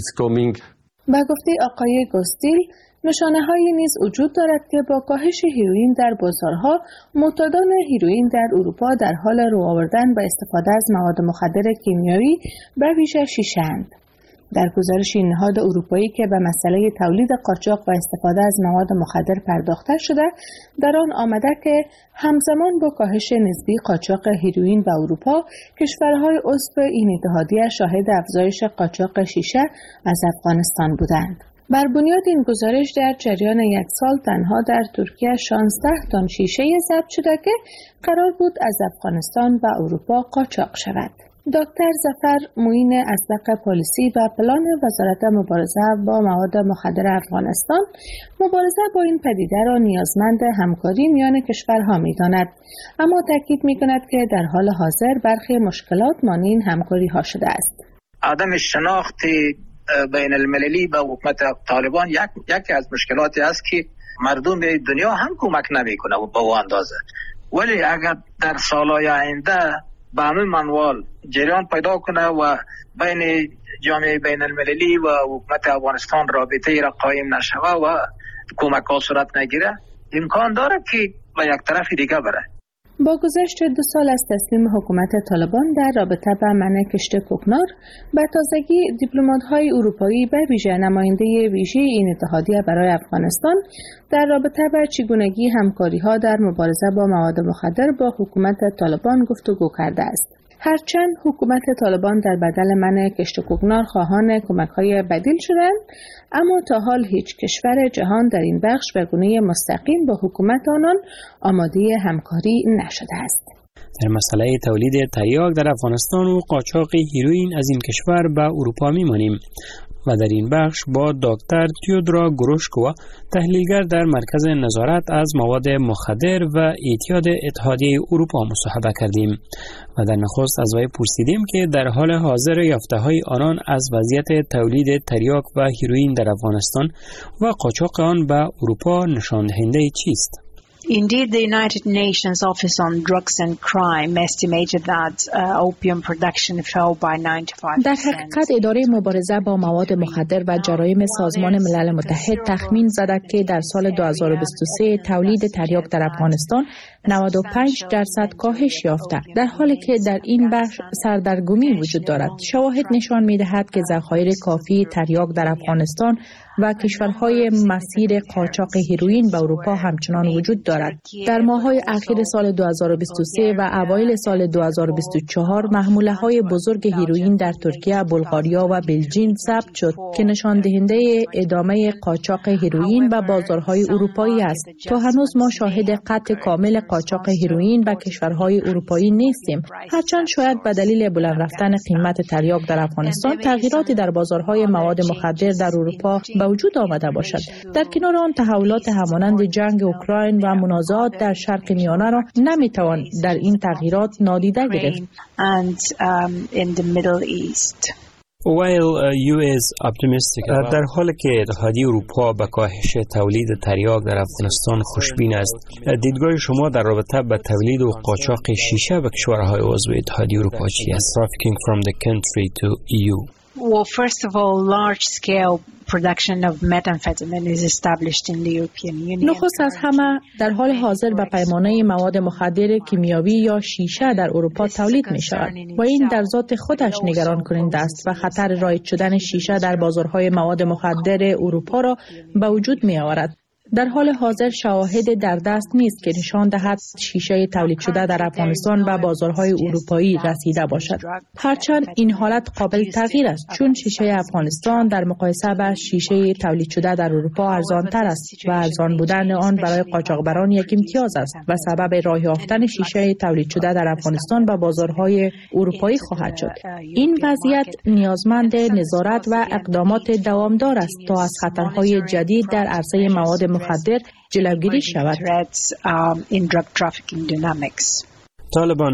I: با گفته آقای گوستیل، نشانه‌هایی نیز وجود دارد که با کاهش هیروئین در بازارها، معتادان هیروئین در اروپا در حال رو آوردن به استفاده از مواد مخدر کیمیایی به ویژه شیشه اند. در گزارش این نهاد اروپایی که به مسئله تولید قاچاق و استفاده از مواد مخدر پرداخته شده، در آن آمده که همزمان با کاهش نسبی قاچاق هیروئین به اروپا، کشورهای عضو این اتحادیه شاهد افزایش قاچاق شیشه از افغانستان بودند. بر بنیاد این گزارش در جریان یک سال تنها در ترکیه 16 تن شیشه ضبط شده که قرار بود از افغانستان و اروپا قاچاق شود. دکتر ظفر معین ازدق پلیسی و پلان وزارت مبارزه با مواد مخدر افغانستان، مبارزه با این پدیده را نیازمند همکاری میان کشورها می‌داند، اما تاکید می‌کند که در حال حاضر برخی مشکلات مانع این همکاری ها شده است.
G: عدم شناخت بین المللی به حکومت طالبان یکی از مشکلاتی است که مردم دنیا هم کمک نمی‌کنه به اون اندازه. ولی اگر در سالهای آینده به همین منوال جریان پیدا کنه و بین جامعه بین المللی و حکومت افغانستان رابطه را قایم نشوه و کمک ها صورت نگیره، امکان داره که به یک طرف دیگه بره.
I: با گذشت 2 سال از تسلیم حکومت طالبان در رابطه با منع کشت کوکنار، به تازگی دیپلمات‌های اروپایی به ویژه نماینده ویژه این اتحادیه برای افغانستان در رابطه با چگونگی همکاری‌ها در مبارزه با مواد مخدر با حکومت طالبان گفتگو کرده است. هرچند حکومت طالبان در بدل منع کشت کوکنار خواهان کمک‌های بدیل شدند، اما تا حال هیچ کشور جهان در این بخش به گونه مستقیم با حکومت آنان آماده همکاری نشده است.
D: در مسئله تولید تریاک در افغانستان و قاچاق هیروئین از این کشور به اروپا می‌مانیم و در این بخش با دکتر تیودرا گروشکووا، تحلیلگر در مرکز نظارت از مواد مخدر و اعتیاد اتحادیه اروپا مصاحبه کردیم و در نخست از وی پرسیدیم که در حال حاضر یافته‌های آنان از وضعیت تولید تریاک و هیروئین در افغانستان و قاچاق آن به اروپا نشان دهنده چیست؟
F: Indeed, the United Nations Office on Drugs and Crime estimated that opium production fell by 95%.
I: در حقیقت اداره مبارزه با مواد مخدر و جرایم سازمان ملل متحد تخمین زده که در سال 2023 تولید تریاک در افغانستان 95% کاهش یافته، در حالی که در این بخش سردرگمی وجود دارد. شواهد نشان می‌دهد که ذخایر کافی تریاک در افغانستان و کشورهای مسیر قاچاق هیروئین به اروپا همچنان وجود دارد. در ماه‌های اخیر سال 2023 و اوایل سال 2024 محموله‌های بزرگ هیروئین در ترکیه، بلغاریا و بلژیم ثبت شد که نشان دهنده ادامه قاچاق هیروئین به بازارهای اروپایی است. تا هنوز ما شاهد قطع کامل قاچاق هیروئین به کشورهای اروپایی نیستیم، هرچند شاید به دلیل بلند رفتن قیمت تریاک در افغانستان تغییراتی در بازارهای مواد مخدر در اروپا به وجود آمده باشد. در کنار آن تحولات همانند جنگ اوکراین و منازعات در شرق میانه را نمیتوان در این تغییرات نادیده گرفت.
D: در حالی که اتحادیه اروپا به کاهش تولید تریاک در افغانستان خوشبین است، دیدگاه شما در رابطه با تولید و قاچاق شیشه به کشورهای عضو اتحادیه اروپا چی است؟ Trafficking from the country to EU.
F: Well, first of all, large-scale production of methamphetamine is established in the European Union.
I: نخست از همه در حال حاضر به پیمانه مواد مخدر کیمیاوی یا شیشه در اروپا تولید می شود و این در ذات خودش نگران کننده است و خطر رایج شدن شیشه در بازارهای مواد مخدر اروپا را به وجود می آورد. در حال حاضر شواهد در دست نیست که نشان دهد شیشه تولید شده در افغانستان به بازارهای اروپایی رسیده باشد. هرچند این حالت قابل تغییر است، چون شیشه افغانستان در مقایسه با شیشه تولید شده در اروپا ارزان‌تر است و ارزان بودن آن برای قاچاقبران یک امتیاز است و سبب راه یافتن شیشه تولید شده در افغانستان به بازارهای اروپایی خواهد شد. این وضعیت نیازمند نظارت و اقدامات دوامدار است تا از خطرهای جدید در عرصه مواد مخدر جلوگیری شود.
D: طالبان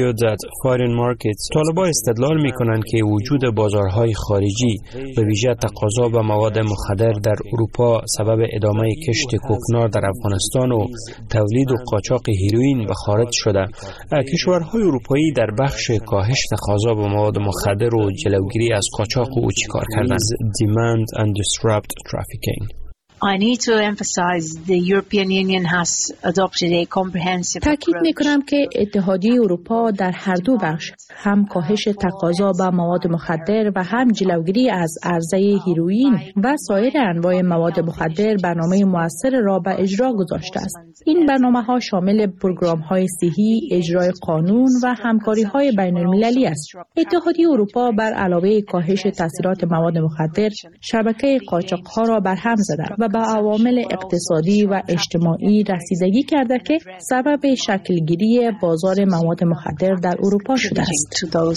D: طالبان استدلال می کنند که وجود بازارهای خارجی به ویژه تقاضا به مواد مخدر در اروپا سبب ادامه کشت کوکنار در افغانستان و تولید و قاچاق هیروئین به خارج شده. کشورهای اروپایی در بخش کاهش تقاضا به مواد مخدر و جلوگیری از قاچاق او چیکار کردند؟ Demand and disrupt trafficking.
F: I need to emphasize the European Union has adopted a comprehensive
I: تاکید می‌کنم که اتحادیه اروپا در هر دو بخش، هم کاهش تقاضا به مواد مخدر و هم جلوگیری از عرضه هیروئین و سایر انواع مواد مخدر، برنامه مؤثر را به اجرا گذاشته است. این برنامه‌ها شامل پروگرام‌های صحی، اجرای قانون و همکاری‌های بین‌المللی است. اتحادیه اروپا بر علاوه کاهش تاثیرات مواد مخدر، شبکه قاچاق‌ها را برهم زده و به عوامل اقتصادی و اجتماعی رسیدگی کرده که سبب شکلگیری بازار مواد مخدر در اروپا شده است.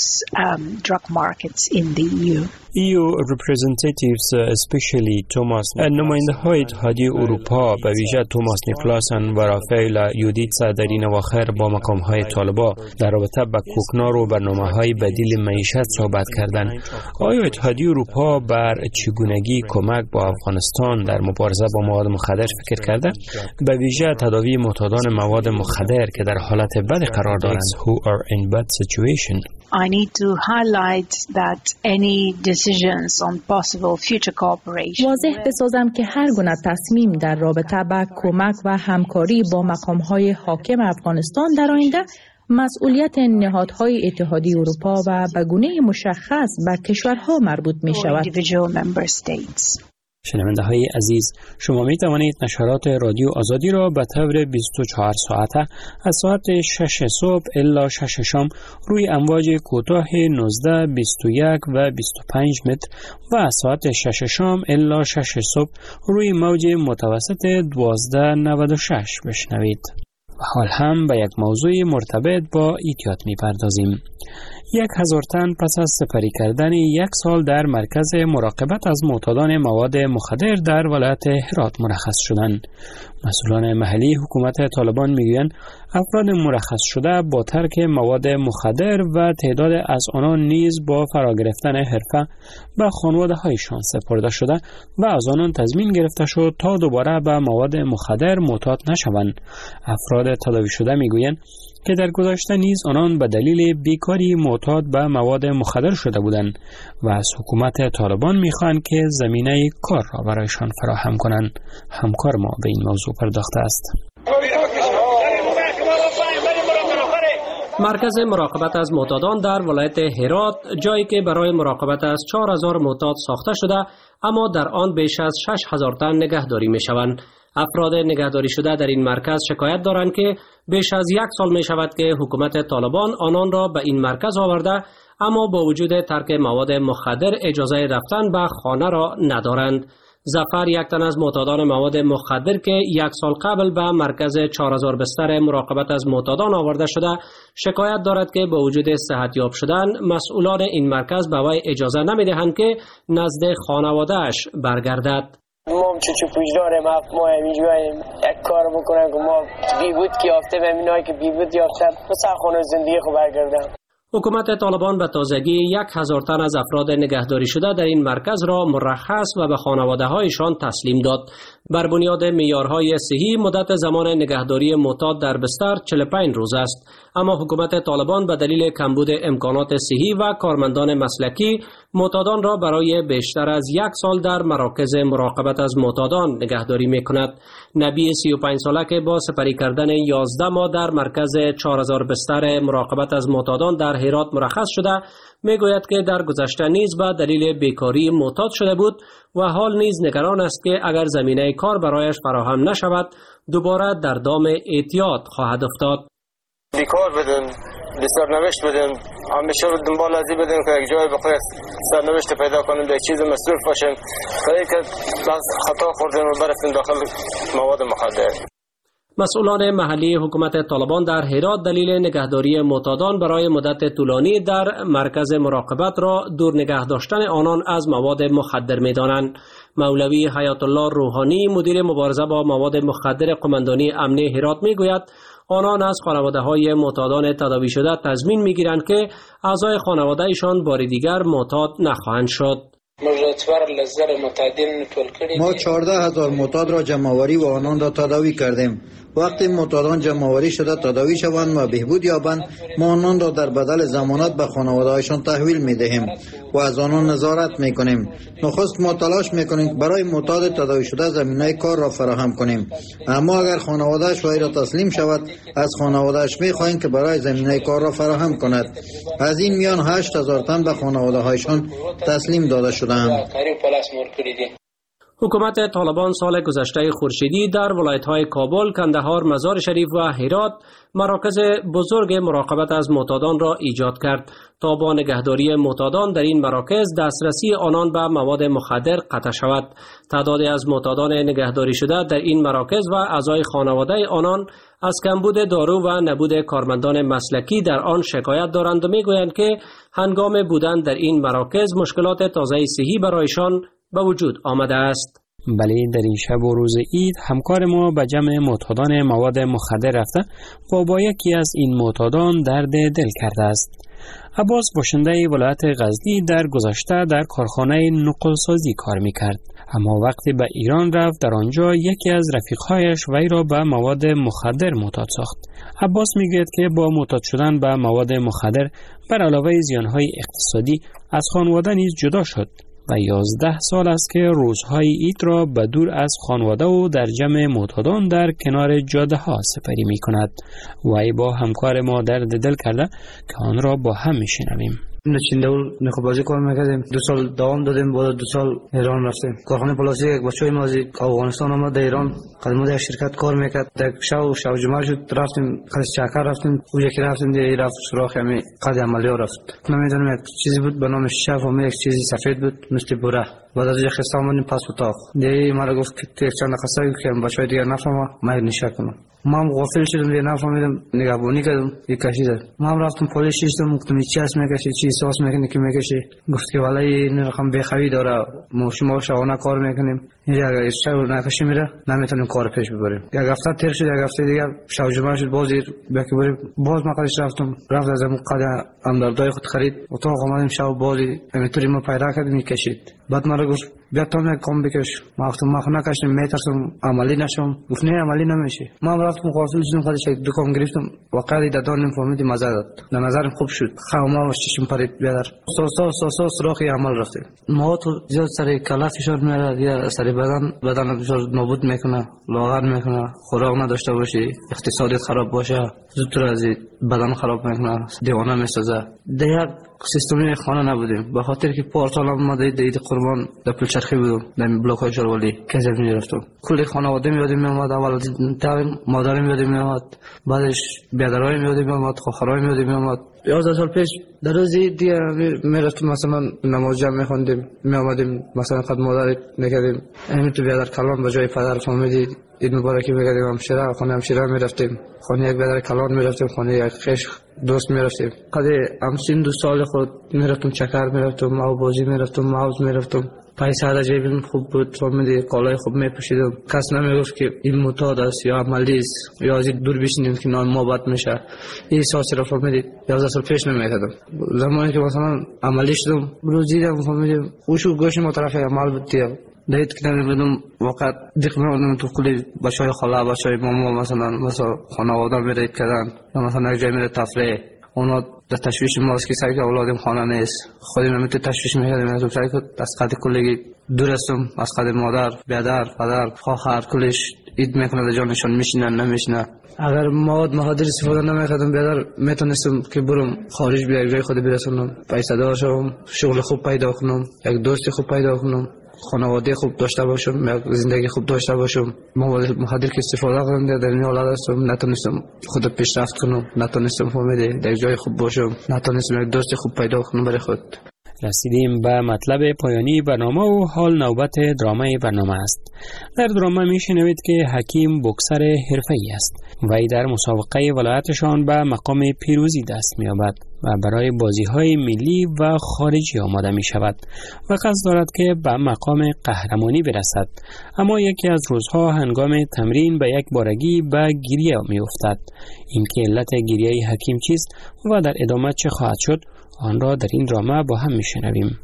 D: EU representatives especially Thomas نماینده های اتحادیه اروپا به ویژه توماس نیکلاسن و رافائل یودیتسا در این اواخر با مقام های طالبان در رابطه با کوکنار و برنامه های بدیل معیشت صحبت کردند. آیا اتحادیه اروپا بر چگونگی کمک با افغانستان در مبارزه با مواد مخدر فکر کرده؟ به ویژه تداوی معتادان مواد مخدر که در حالت بد قرار دارند. Who are in bad situation.
F: I need to highlight that any decisions on possible future cooperation.
I: واضح بسازم که هر گونه تصمیم در رابطه با کمک و همکاری با مقام‌های حاکم افغانستان در آینده مسئولیت نهادهای اتحادیه اروپا و به گونه مشخص به کشورها مربوط می شود.
D: شنونده های عزیز، شما می توانید نشرات رادیو آزادی را به طور 24 ساعته از ساعت 6 صبح الی 6 شام روی امواج کوتاه 19، 21 و 25 متر و از ساعت 6 شام الی 6 صبح روی موج متوسط 1296 بشنوید. حال هم به یک موضوع مرتبط با ایتیاد می پردازیم. 1000 تن پس از سپری کردن 1 سال در مرکز مراقبت از معتادان مواد مخدر در ولایت هرات مرخص شدند. مسئولان محلی حکومت طالبان میگویند افراد مرخص شده با ترک مواد مخدر و تعداد از آنان نیز با فرا گرفتن حرفه به خانواده هایشان سپرده شده و از آنان تضمین گرفته شد تا دوباره به مواد مخدر معتاد نشوند. افراد تداوی شده میگویند که در گذشته نیز آنان به دلیل بیکاری معتاد به مواد مخدر شده بودند و از حکومت طالبان میخواهند که زمینه کار را برایشان فراهم کنند. همکار ما به این موضوع پرداخته است.
H: مرکز مراقبت از معتادان در ولایت هرات جایی که برای مراقبت از 4000 معتاد ساخته شده اما در آن بیش از 6000 تن نگهداری می شوند. افراد نگهداری شده در این مرکز شکایت دارند که بیش از 1 سال می شود که حکومت طالبان آنان را به این مرکز آورده اما با وجود ترک مواد مخدر اجازه رفتن به خانه را ندارند. ظفر یک تن از معتادان مواد مخدر که 1 سال قبل به مرکز 4000 بستر مراقبت از معتادان آورده شده شکایت دارد که با وجود صحتیاب شدن مسئولان این مرکز به وی اجازه نمیدهند که نزد خانواده‌اش برگردد.
M: ما چه پوجداریم ما همیجویم یک کار بکنن که ما بیبود که یافته و اینایی که بیبود یافتن مثلا خانه زندگی خو برگردن.
H: حکومت طالبان به تازگی 1000 تن از افراد نگهداری شده در این مرکز را مرخص و به خانواده هایشان تسلیم داد. بر بنیاد معیارهای صحی مدت زمان نگهداری معتاد در بستر 45 روز است، اما حکومت طالبان به دلیل کمبود امکانات صحی و کارمندان مسلکی معتادان را برای بیشتر از 1 سال در مراکز مراقبت از معتادان نگهداری می کند. نبی 35 ساله که با سپری کردن 11 ماه در مرکز 4000 بستر مراقبت از معتادان در هرات مرخص شده میگوید که در گذشته نیز به دلیل بیکاری معتاد شده بود و حال نیز نگران است که اگر زمینه کار برایش فراهم نشود دوباره در دام اعتیاد خواهد افتاد.
M: بیکار بدن، سرنوشت بدن، همیشه رو دنبال ازی بدن که یک جای بخواه سرنوشت پیدا کنیم، یک چیز مصروف باشیم تا اینکه خطا خوردیم و برفتیم داخل مواد مخدر.
H: مسئولان محلی حکومت طالبان در هرات دلیل نگهداری معتادان برای مدت طولانی در مرکز مراقبت را دور نگه داشتن آنان از مواد مخدر می‌دانند. مولوی حیات الله روحانی مدیر مبارزه با مواد مخدر قماندانی امنی هرات میگوید آنان از خانواده‌های معتادان تداوی شده تضمین می‌گیرند که اعضای خانواده‌شان بار دیگر معتاد نخواهند شد.
K: ما 14,000 معتاد را جمع‌آوری و آنان را تداوی کردیم. وقتی معتادان جمع‌آوری شده تداوی شوند و بهبود یابند ما آنان را در بدل ضمانت به خانواده‌هایشان تحویل می‌دهیم و از آنان نظارت می‌کنیم. نخست ما تلاش می‌کنیم برای معتاد تداوی شده زمینه کار را فراهم کنیم، اما اگر خانواده‌اش وی را تسلیم شود از خانواده‌اش می‌خواهیم که برای زمینه کار را فراهم کند. از این میان 8,000 تن به خانواده‌هایشان تسلیم داده شده‌اند.
H: حکومت طالبان سال گذشته خورشیدی در ولایت‌های کابل، کندهار، مزار شریف و هرات مراکز بزرگ مراقبت از معتادان را ایجاد کرد تا با نگهداری معتادان در این مراکز دسترسی آنان به مواد مخدر قطع شود. تعدادی از معتادان نگهداری شده در این مراکز و اعضای خانواده آنان از کمبود دارو و نبود کارمندان مسلکی در آن شکایت دارند و میگویند که هنگام بودن در این مراکز مشکلات تازه صحی برایشان به وجود آمده است.
D: بله، در این شب و روز عید همکار ما به جمع معتادان مواد مخدر رفته و با یکی از این معتادان درد دل کرده است. عباس باشنده ولایت غزنی در گذشته در کارخانه نقلسازی کار میکرد، اما وقتی به ایران رفت در آنجا یکی از رفیقهایش وی را به مواد مخدر معتاد ساخت. عباس میگوید که با معتاد شدن به مواد مخدر بر علاوه زیانهای اقتصادی از خانواده نیز جدا شد و 11 سال است که روزهای عید را به دور از خانواده و در جمع معتادان در کنار جاده ها سپری می کند. وی با همکار ما درد دل کرده که آن را با هم می شنویم.
J: نچینده‌ول نخبازی کار میکردیم، 2 سال دوام دادیم، بعد 2 سال ایران رفتیم. کارخانه پلاستیک یک بچه‌ی ما از افغانستان آمد در ایران، قدم در شرکت کار میکرد. در شب جمعه شد رفتیم قصد چکر رفتیم، او یکی رفتیم دیگه رفت سراغ همین قد عملیات رفت. نمیدونم یک چیزی بود به نام شف و یک چیزی سفید بود مثل بوره. بعد از خسته آمدیم پس اتاق دیگه مرا گفت که چند قصه که بچه‌ی دیگه نفهمه من نشه کنم. ما هم غافل شدیم دیگه نفهمیدم، نگهبانی کردم یک کشیدم. ما هم رفتم پلیس شدم گفتم چی است میکشی چی احساس میکنی که میکشی؟ گفت که والله این رقم بخوی داره، ما شما شبانه کار میکنیم، اگر شب نکشی میره نمیتونیم کار پیش ببریم. یک هفته تیر شد، یک هفته دیگه شب جمعه شد بازی باقی بریم، باز ما قدش رفتم رفت از اون قد همدردای خود خرید اتاق آمدیم شب بازی همینطوری ما پیدا کردیم میکشید. بعد مرا گفت بیا تو کام بکش. وقتی ما نکشم میترسم عملی نشم. گفت نه عملی نمیشه. ما رفتم قاصد جون خودش دکان گرفتم واقعا دادن فهمیدیم مزه داد. در نظرم خوب شد. خواما و چشم پرید بیادر. سو سراغ عمل رفتیم. ما تو زیاد سر کلا فشار میاره یا سر بدن فشار نابود میکنه، لاغر میکنه، خوراک نداشته باشی، اقتصادت خراب باشه، زودتر از بدن خراب میکنه، دیوانه میسازه. دیگه سیستمی خانه نبودیم به خاطر که پارسال ما دید قربان در پلچرخی بودم در بلاک های شاروالی کجا میرفتم. کلی خانواده میادیم میامد، اول مادرم میادیم میامد، بعدش بیادرای میادیم میامد، خواهرای میادیم میامد. 11 سال پیش در روزی دیگه میرفتم مثلا نماز جمع میخوندیم میامدیم مثلا خد مادر میکردیم همین تو بیادر کلان به جای پدر فهمیدی عید مبارکی بگردیم همشیره میرفتیم خانه یک بیادر کلان میرفتیم خانه یک خیش دوست میرفتیم. قدی همسین 2 سال خود میرفتم چکر میرفتم او بازی میرفتم موز میرفتم. پیسه در جیبم خوب بود فهمیدی کالای خوب میپوشیدم. کس نمیگفت که این معتاد است یا عملی است یا از دور بشینیم که نان ما بد میشه. این احساسی را فهمیدی 11 سال پیش نمیکردم. زمانی که مثلا عملی شدم روزی دیدم فهمیدی خوشو گوش ما طرف عمل بود دیگه دید که نمیدونم واقعا دیگه تو کلی بچهای خاله بچهای ماما مثلا خانواده میرید کردن مثلا یک جای میره تفریح اونا در تشویش ماست که سعی که اولادم خانه نیست خودم نمیتونم تشویش میکردم از سعی که از قد کلگی دور هستم از قد مادر بیادر پدر خواهر کلش اید میکنه در جانشان میشینن نمیشینه. اگر مواد مخدر استفاده نمیکردم بیادر میتونستم که برم خارج بیام جای خود برسونم پیسه دار شوم شغل خوب پیدا کنم یک دوست خوب پیدا کنم خانواده خوب داشته باشم زندگی خوب داشته باشم. مواد مخدر که استفاده کنم در این حالت هستم نتونستم خود پیشرفت کنم نتونستم فهمیدی در جای خوب باشم نتونستم یک دوست خوب پیدا کنم برای خود.
D: رسیدیم به مطلب پایانی برنامه و حال نوبت درامه برنامه است. در درامه میشنوید که حکیم بوکسر حرفه‌ای است و در مسابقه ولایتشان به مقام پیروزی دست می‌یابد و برای بازی‌های ملی و خارجی آماده می‌شود و قصد دارد که به مقام قهرمانی برسد. اما یکی از روزها هنگام تمرین به یک بارگی به گریه می‌افتد. اینکه علت گریه حکیم چیست و در ادامه چه خواهد شد آن را در این درامه با هم میشنویم.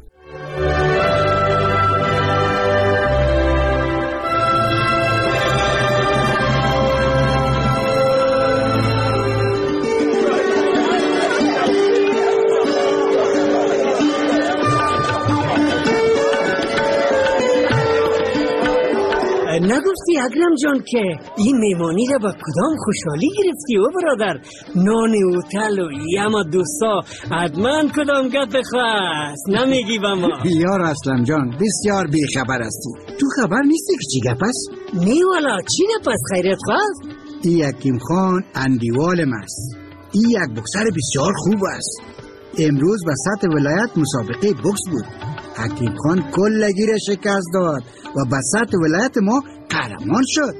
N: نگفتی اکرم جان که این میمانی را با کدام خوشحالی گرفتی و برادر؟ نان اوتل و یما دوستا حتما کدام گت خواست نمیگی با ما؟
P: یار اسلم جان بسیار بیخبر هستی. تو خبر نیستی که چی گپ است؟
N: نه والا چی گپ است خیرت خواست؟
P: این حکیم خان اندیوالم است. این یک بوکسر بسیار خوب است. امروز به سطح ولایت مسابقه بوکس بود. حکیم خان کلگی را شکست داد و به سطح ولایت ما قهرمان شد.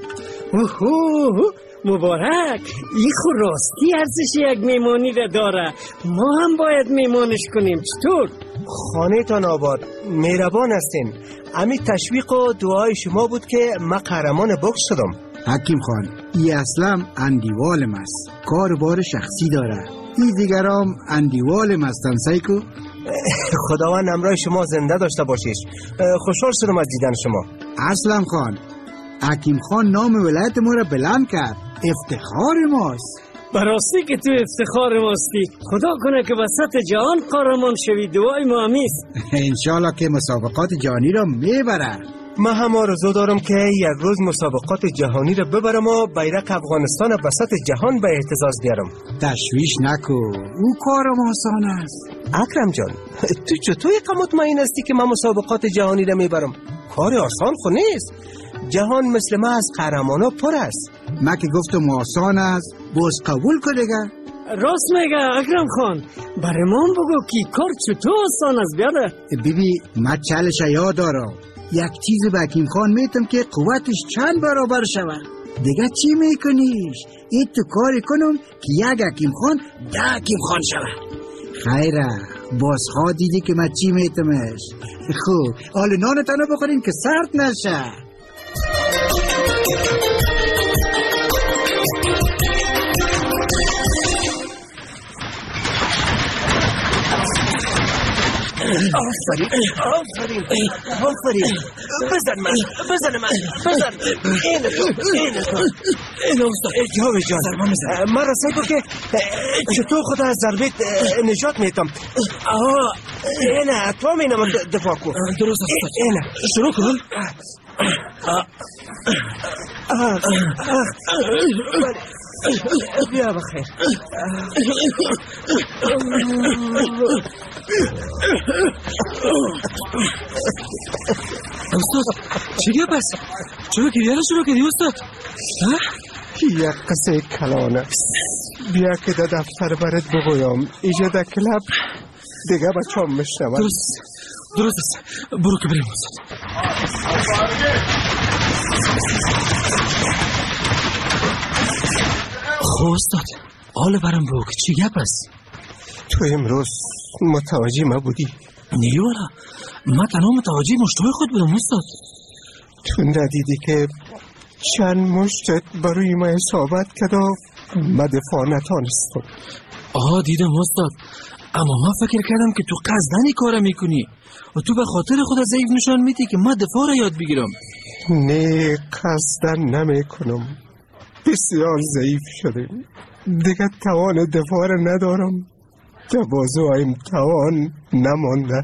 N: اوه مبارک. این خود راستی ارزش یک میمانی را داره. ما هم باید میمانش کنیم. چطور؟
L: خانه تان آباد مهربان هستین. امی تشویق و دعای شما بود که ما قهرمان بوکس شدم.
P: حکیم خان این اصلا اندیوالم است. کار بار شخصی داره. این دیگرام اندیوالم هستن سایکو.
L: خداوند همراه شما زنده داشته باشیش. خوشحال شدم از دیدن شما.
P: اسلم خان حکیم خان نام ولایت ما را بلند کرد. افتخار ماست.
N: براستی که تو افتخار ماستی. خدا کنه که وسط جهان قهرمان شوی. دعای ما همیست.
P: انشالله که مسابقات جهانی را میبره.
L: من هم آرزو دارم که یک روز مسابقات جهانی را ببرم و بیرق افغانستان وسط جهان به اهتزاز بیارم.
P: تشویش نکو او کارم آسان است.
L: اکرم جان تو چطور مطمئن هستی که من مسابقات جهانی را میبرم؟ کار آسان خو نیست. جهان مثل ما از قهرمانا پر است.
P: من که گفتم آسان است باز قبول کن دیگه.
N: راست میگه اکرم خان. برای ما بگو که کار چطور آسان است بیاده.
P: بیبی من چالش یاد دارم. یک چیز به حکیم خان میتم که قوتش چند برابر شود. دیگه چی میکنیش؟ این تو کاری کنم که یک حکیم خان 10 حکیم خان شود. خیره باز خواه دیدی که من چی میتمش. خوب حال نان تانو بخورین که سرد نشه.
L: آفرین بزن من این استاد جاوید جان من را سعی کن که چطور خود از ضربه نجات میتم. اینه تو مینم دفاع کن. درست است اینه شروع کن. بیا بخیر.
Q: استاد چیه پس؟ چرا گریه رو شروع کردی استاد؟
L: یک قصه کلانه. بیا که در دفتر برات بگویم اینجا در کلاب دیگه بچه هم میشنون.
Q: درست است برو که بریم استاد. خب استاد حال برم بگو که چی گپ است؟
L: تو امروز متوجه ما بودی؟
Q: نه والا من تنها متوجه مشتای خود بودم استاد.
L: تو ندیدی که چند مشتت بروی ما اصابت کرد و ما دفاع نتانستم.
Q: دیدم استاد، اما من فکر کردم که تو قصدن کار میکنی و تو به خاطر خود ضعیف نشان میدی که من دفاع را یاد بگیرم.
L: نه قصدن نمیکنم، بسیار ضعیف شدیم دیگه توان دفاع را ندارم. بازوهایم توان نمانده.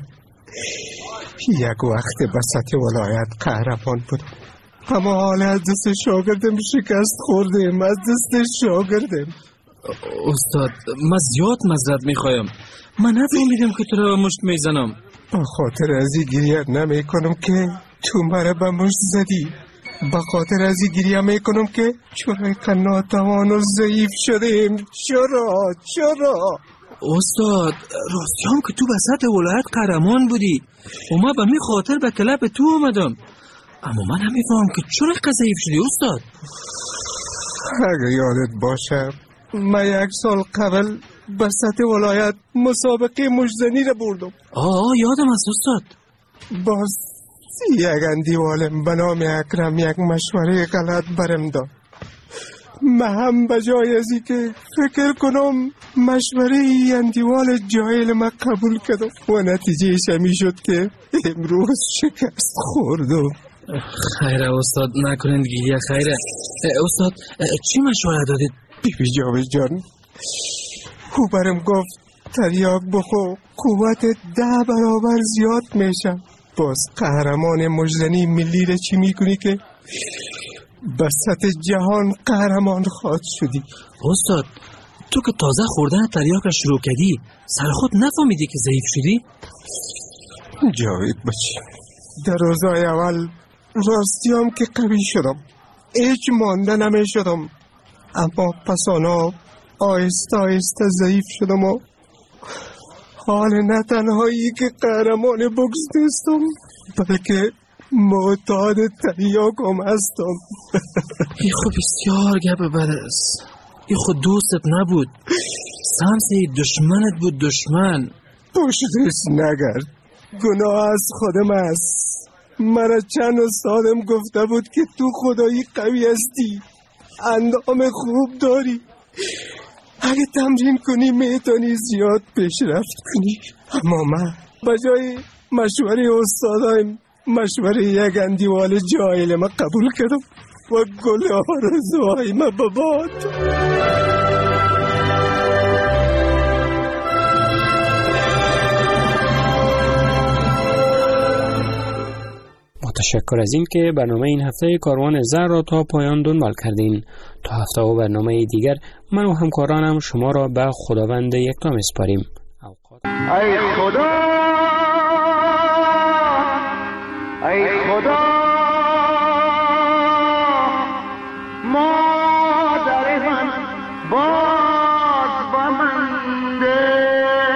L: یک وقت بسط ولایت قهرمان بودم، اما حال از دست شاگردم شکست خوردم. از دست شاگردم.
Q: استاد من زیاد معذرت میخوایم، من نفهمیدم که تو را به مشت میزنم.
L: به خاطر از این گریه نمیکنم که تو مرا به مشت زدی. به خاطر از این گریه میکنم که چرا ناتوان و ضعیف شدیم. چرا
Q: استاد راستی هم که تو بسط ولایت قهرمان بودی و من به می خاطر به کلب تو اومدم، اما من نمیفهم که چرا ضعیف شدی استاد.
L: اگه یادت باشه من یک سال قبل بسط ولایت مسابقه مشتزنی را بردم.
Q: یادم است استاد.
L: باز یک اندیوالم به نام اکرم یک مشوره غلط برم داد. من هم بجای ازی که فکر کنم مشوره ای اندیوال جاهل ما قبول کردم و نتیجه شمی شد که امروز شکست خوردم.
Q: خیره استاد نکنند گیریه. خیره استاد چی مشوره دادید؟
L: بیبی جاوید جان او برم گفت تریاک بخو قوت 10 برابر زیاد میشم. باز قهرمان مجزنی ملی را چی میکنی که بسط جهان قهرمان خواهد شدی؟
Q: استاد تو که تازه خوردن تریاک را شروع کردی سر خود نفهمیدی که ضعیف شدی؟
L: جاوید بچی در روزای اول راستیم که قوی شدم، هیچ مانده نمی شدم، اما پسانا آهسته آهسته ضعیف شدم و حال نه تنهایی که قهرمان بوکس نیستم بلکه معتاد تریاک هم هستم.
Q: ای خب بسیار گپ بد است. ای خود دوستت نبود، سمسی دشمنت بود. دشمن
L: پشتش نگرد، گناه از خودم است. مرا چند استادم گفته بود که تو خدایی قوی هستی، اندام خوب داری، اگه تمرین کنی میتونی زیاد پیشرفت کنی. اما من بجای مشوره استادایم مشوره یک اندیوال جاهل ما قبول کردم و گل آرزوهای ما بباد.
D: تشکر از این که برنامه این هفته کاروان زر را تا پایان دنبال کردین. تا هفته و برنامه دیگر من و همکارانم شما را به خداوند یکتا میسپاریم.
R: ای خدا، ای خدا، مادر من باز با من ده،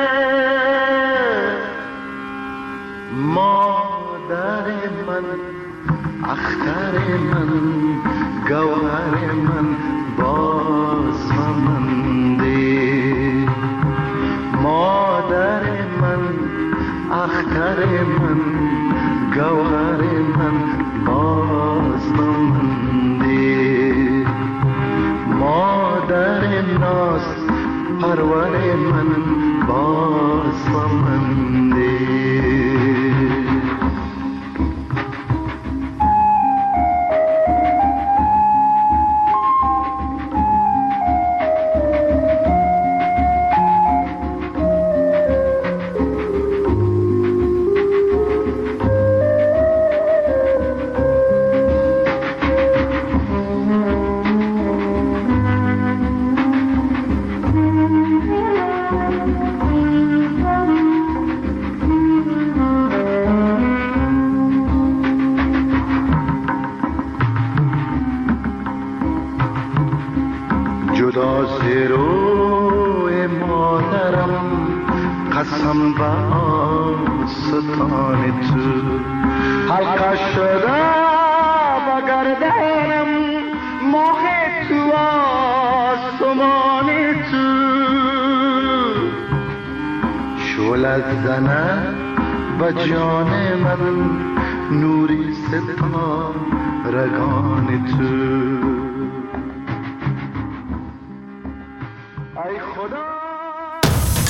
R: مادر من، اختر من، گوهر من باز با من ده، مادر من، اختر من، گوهر من باز با من ده، مادر ناز پرور من باز با من ده. برم قسم به آستان تو حلقه شده به گردنم ماه تو آسمان تو شعلت زنه به جان من نوری ستارگان تو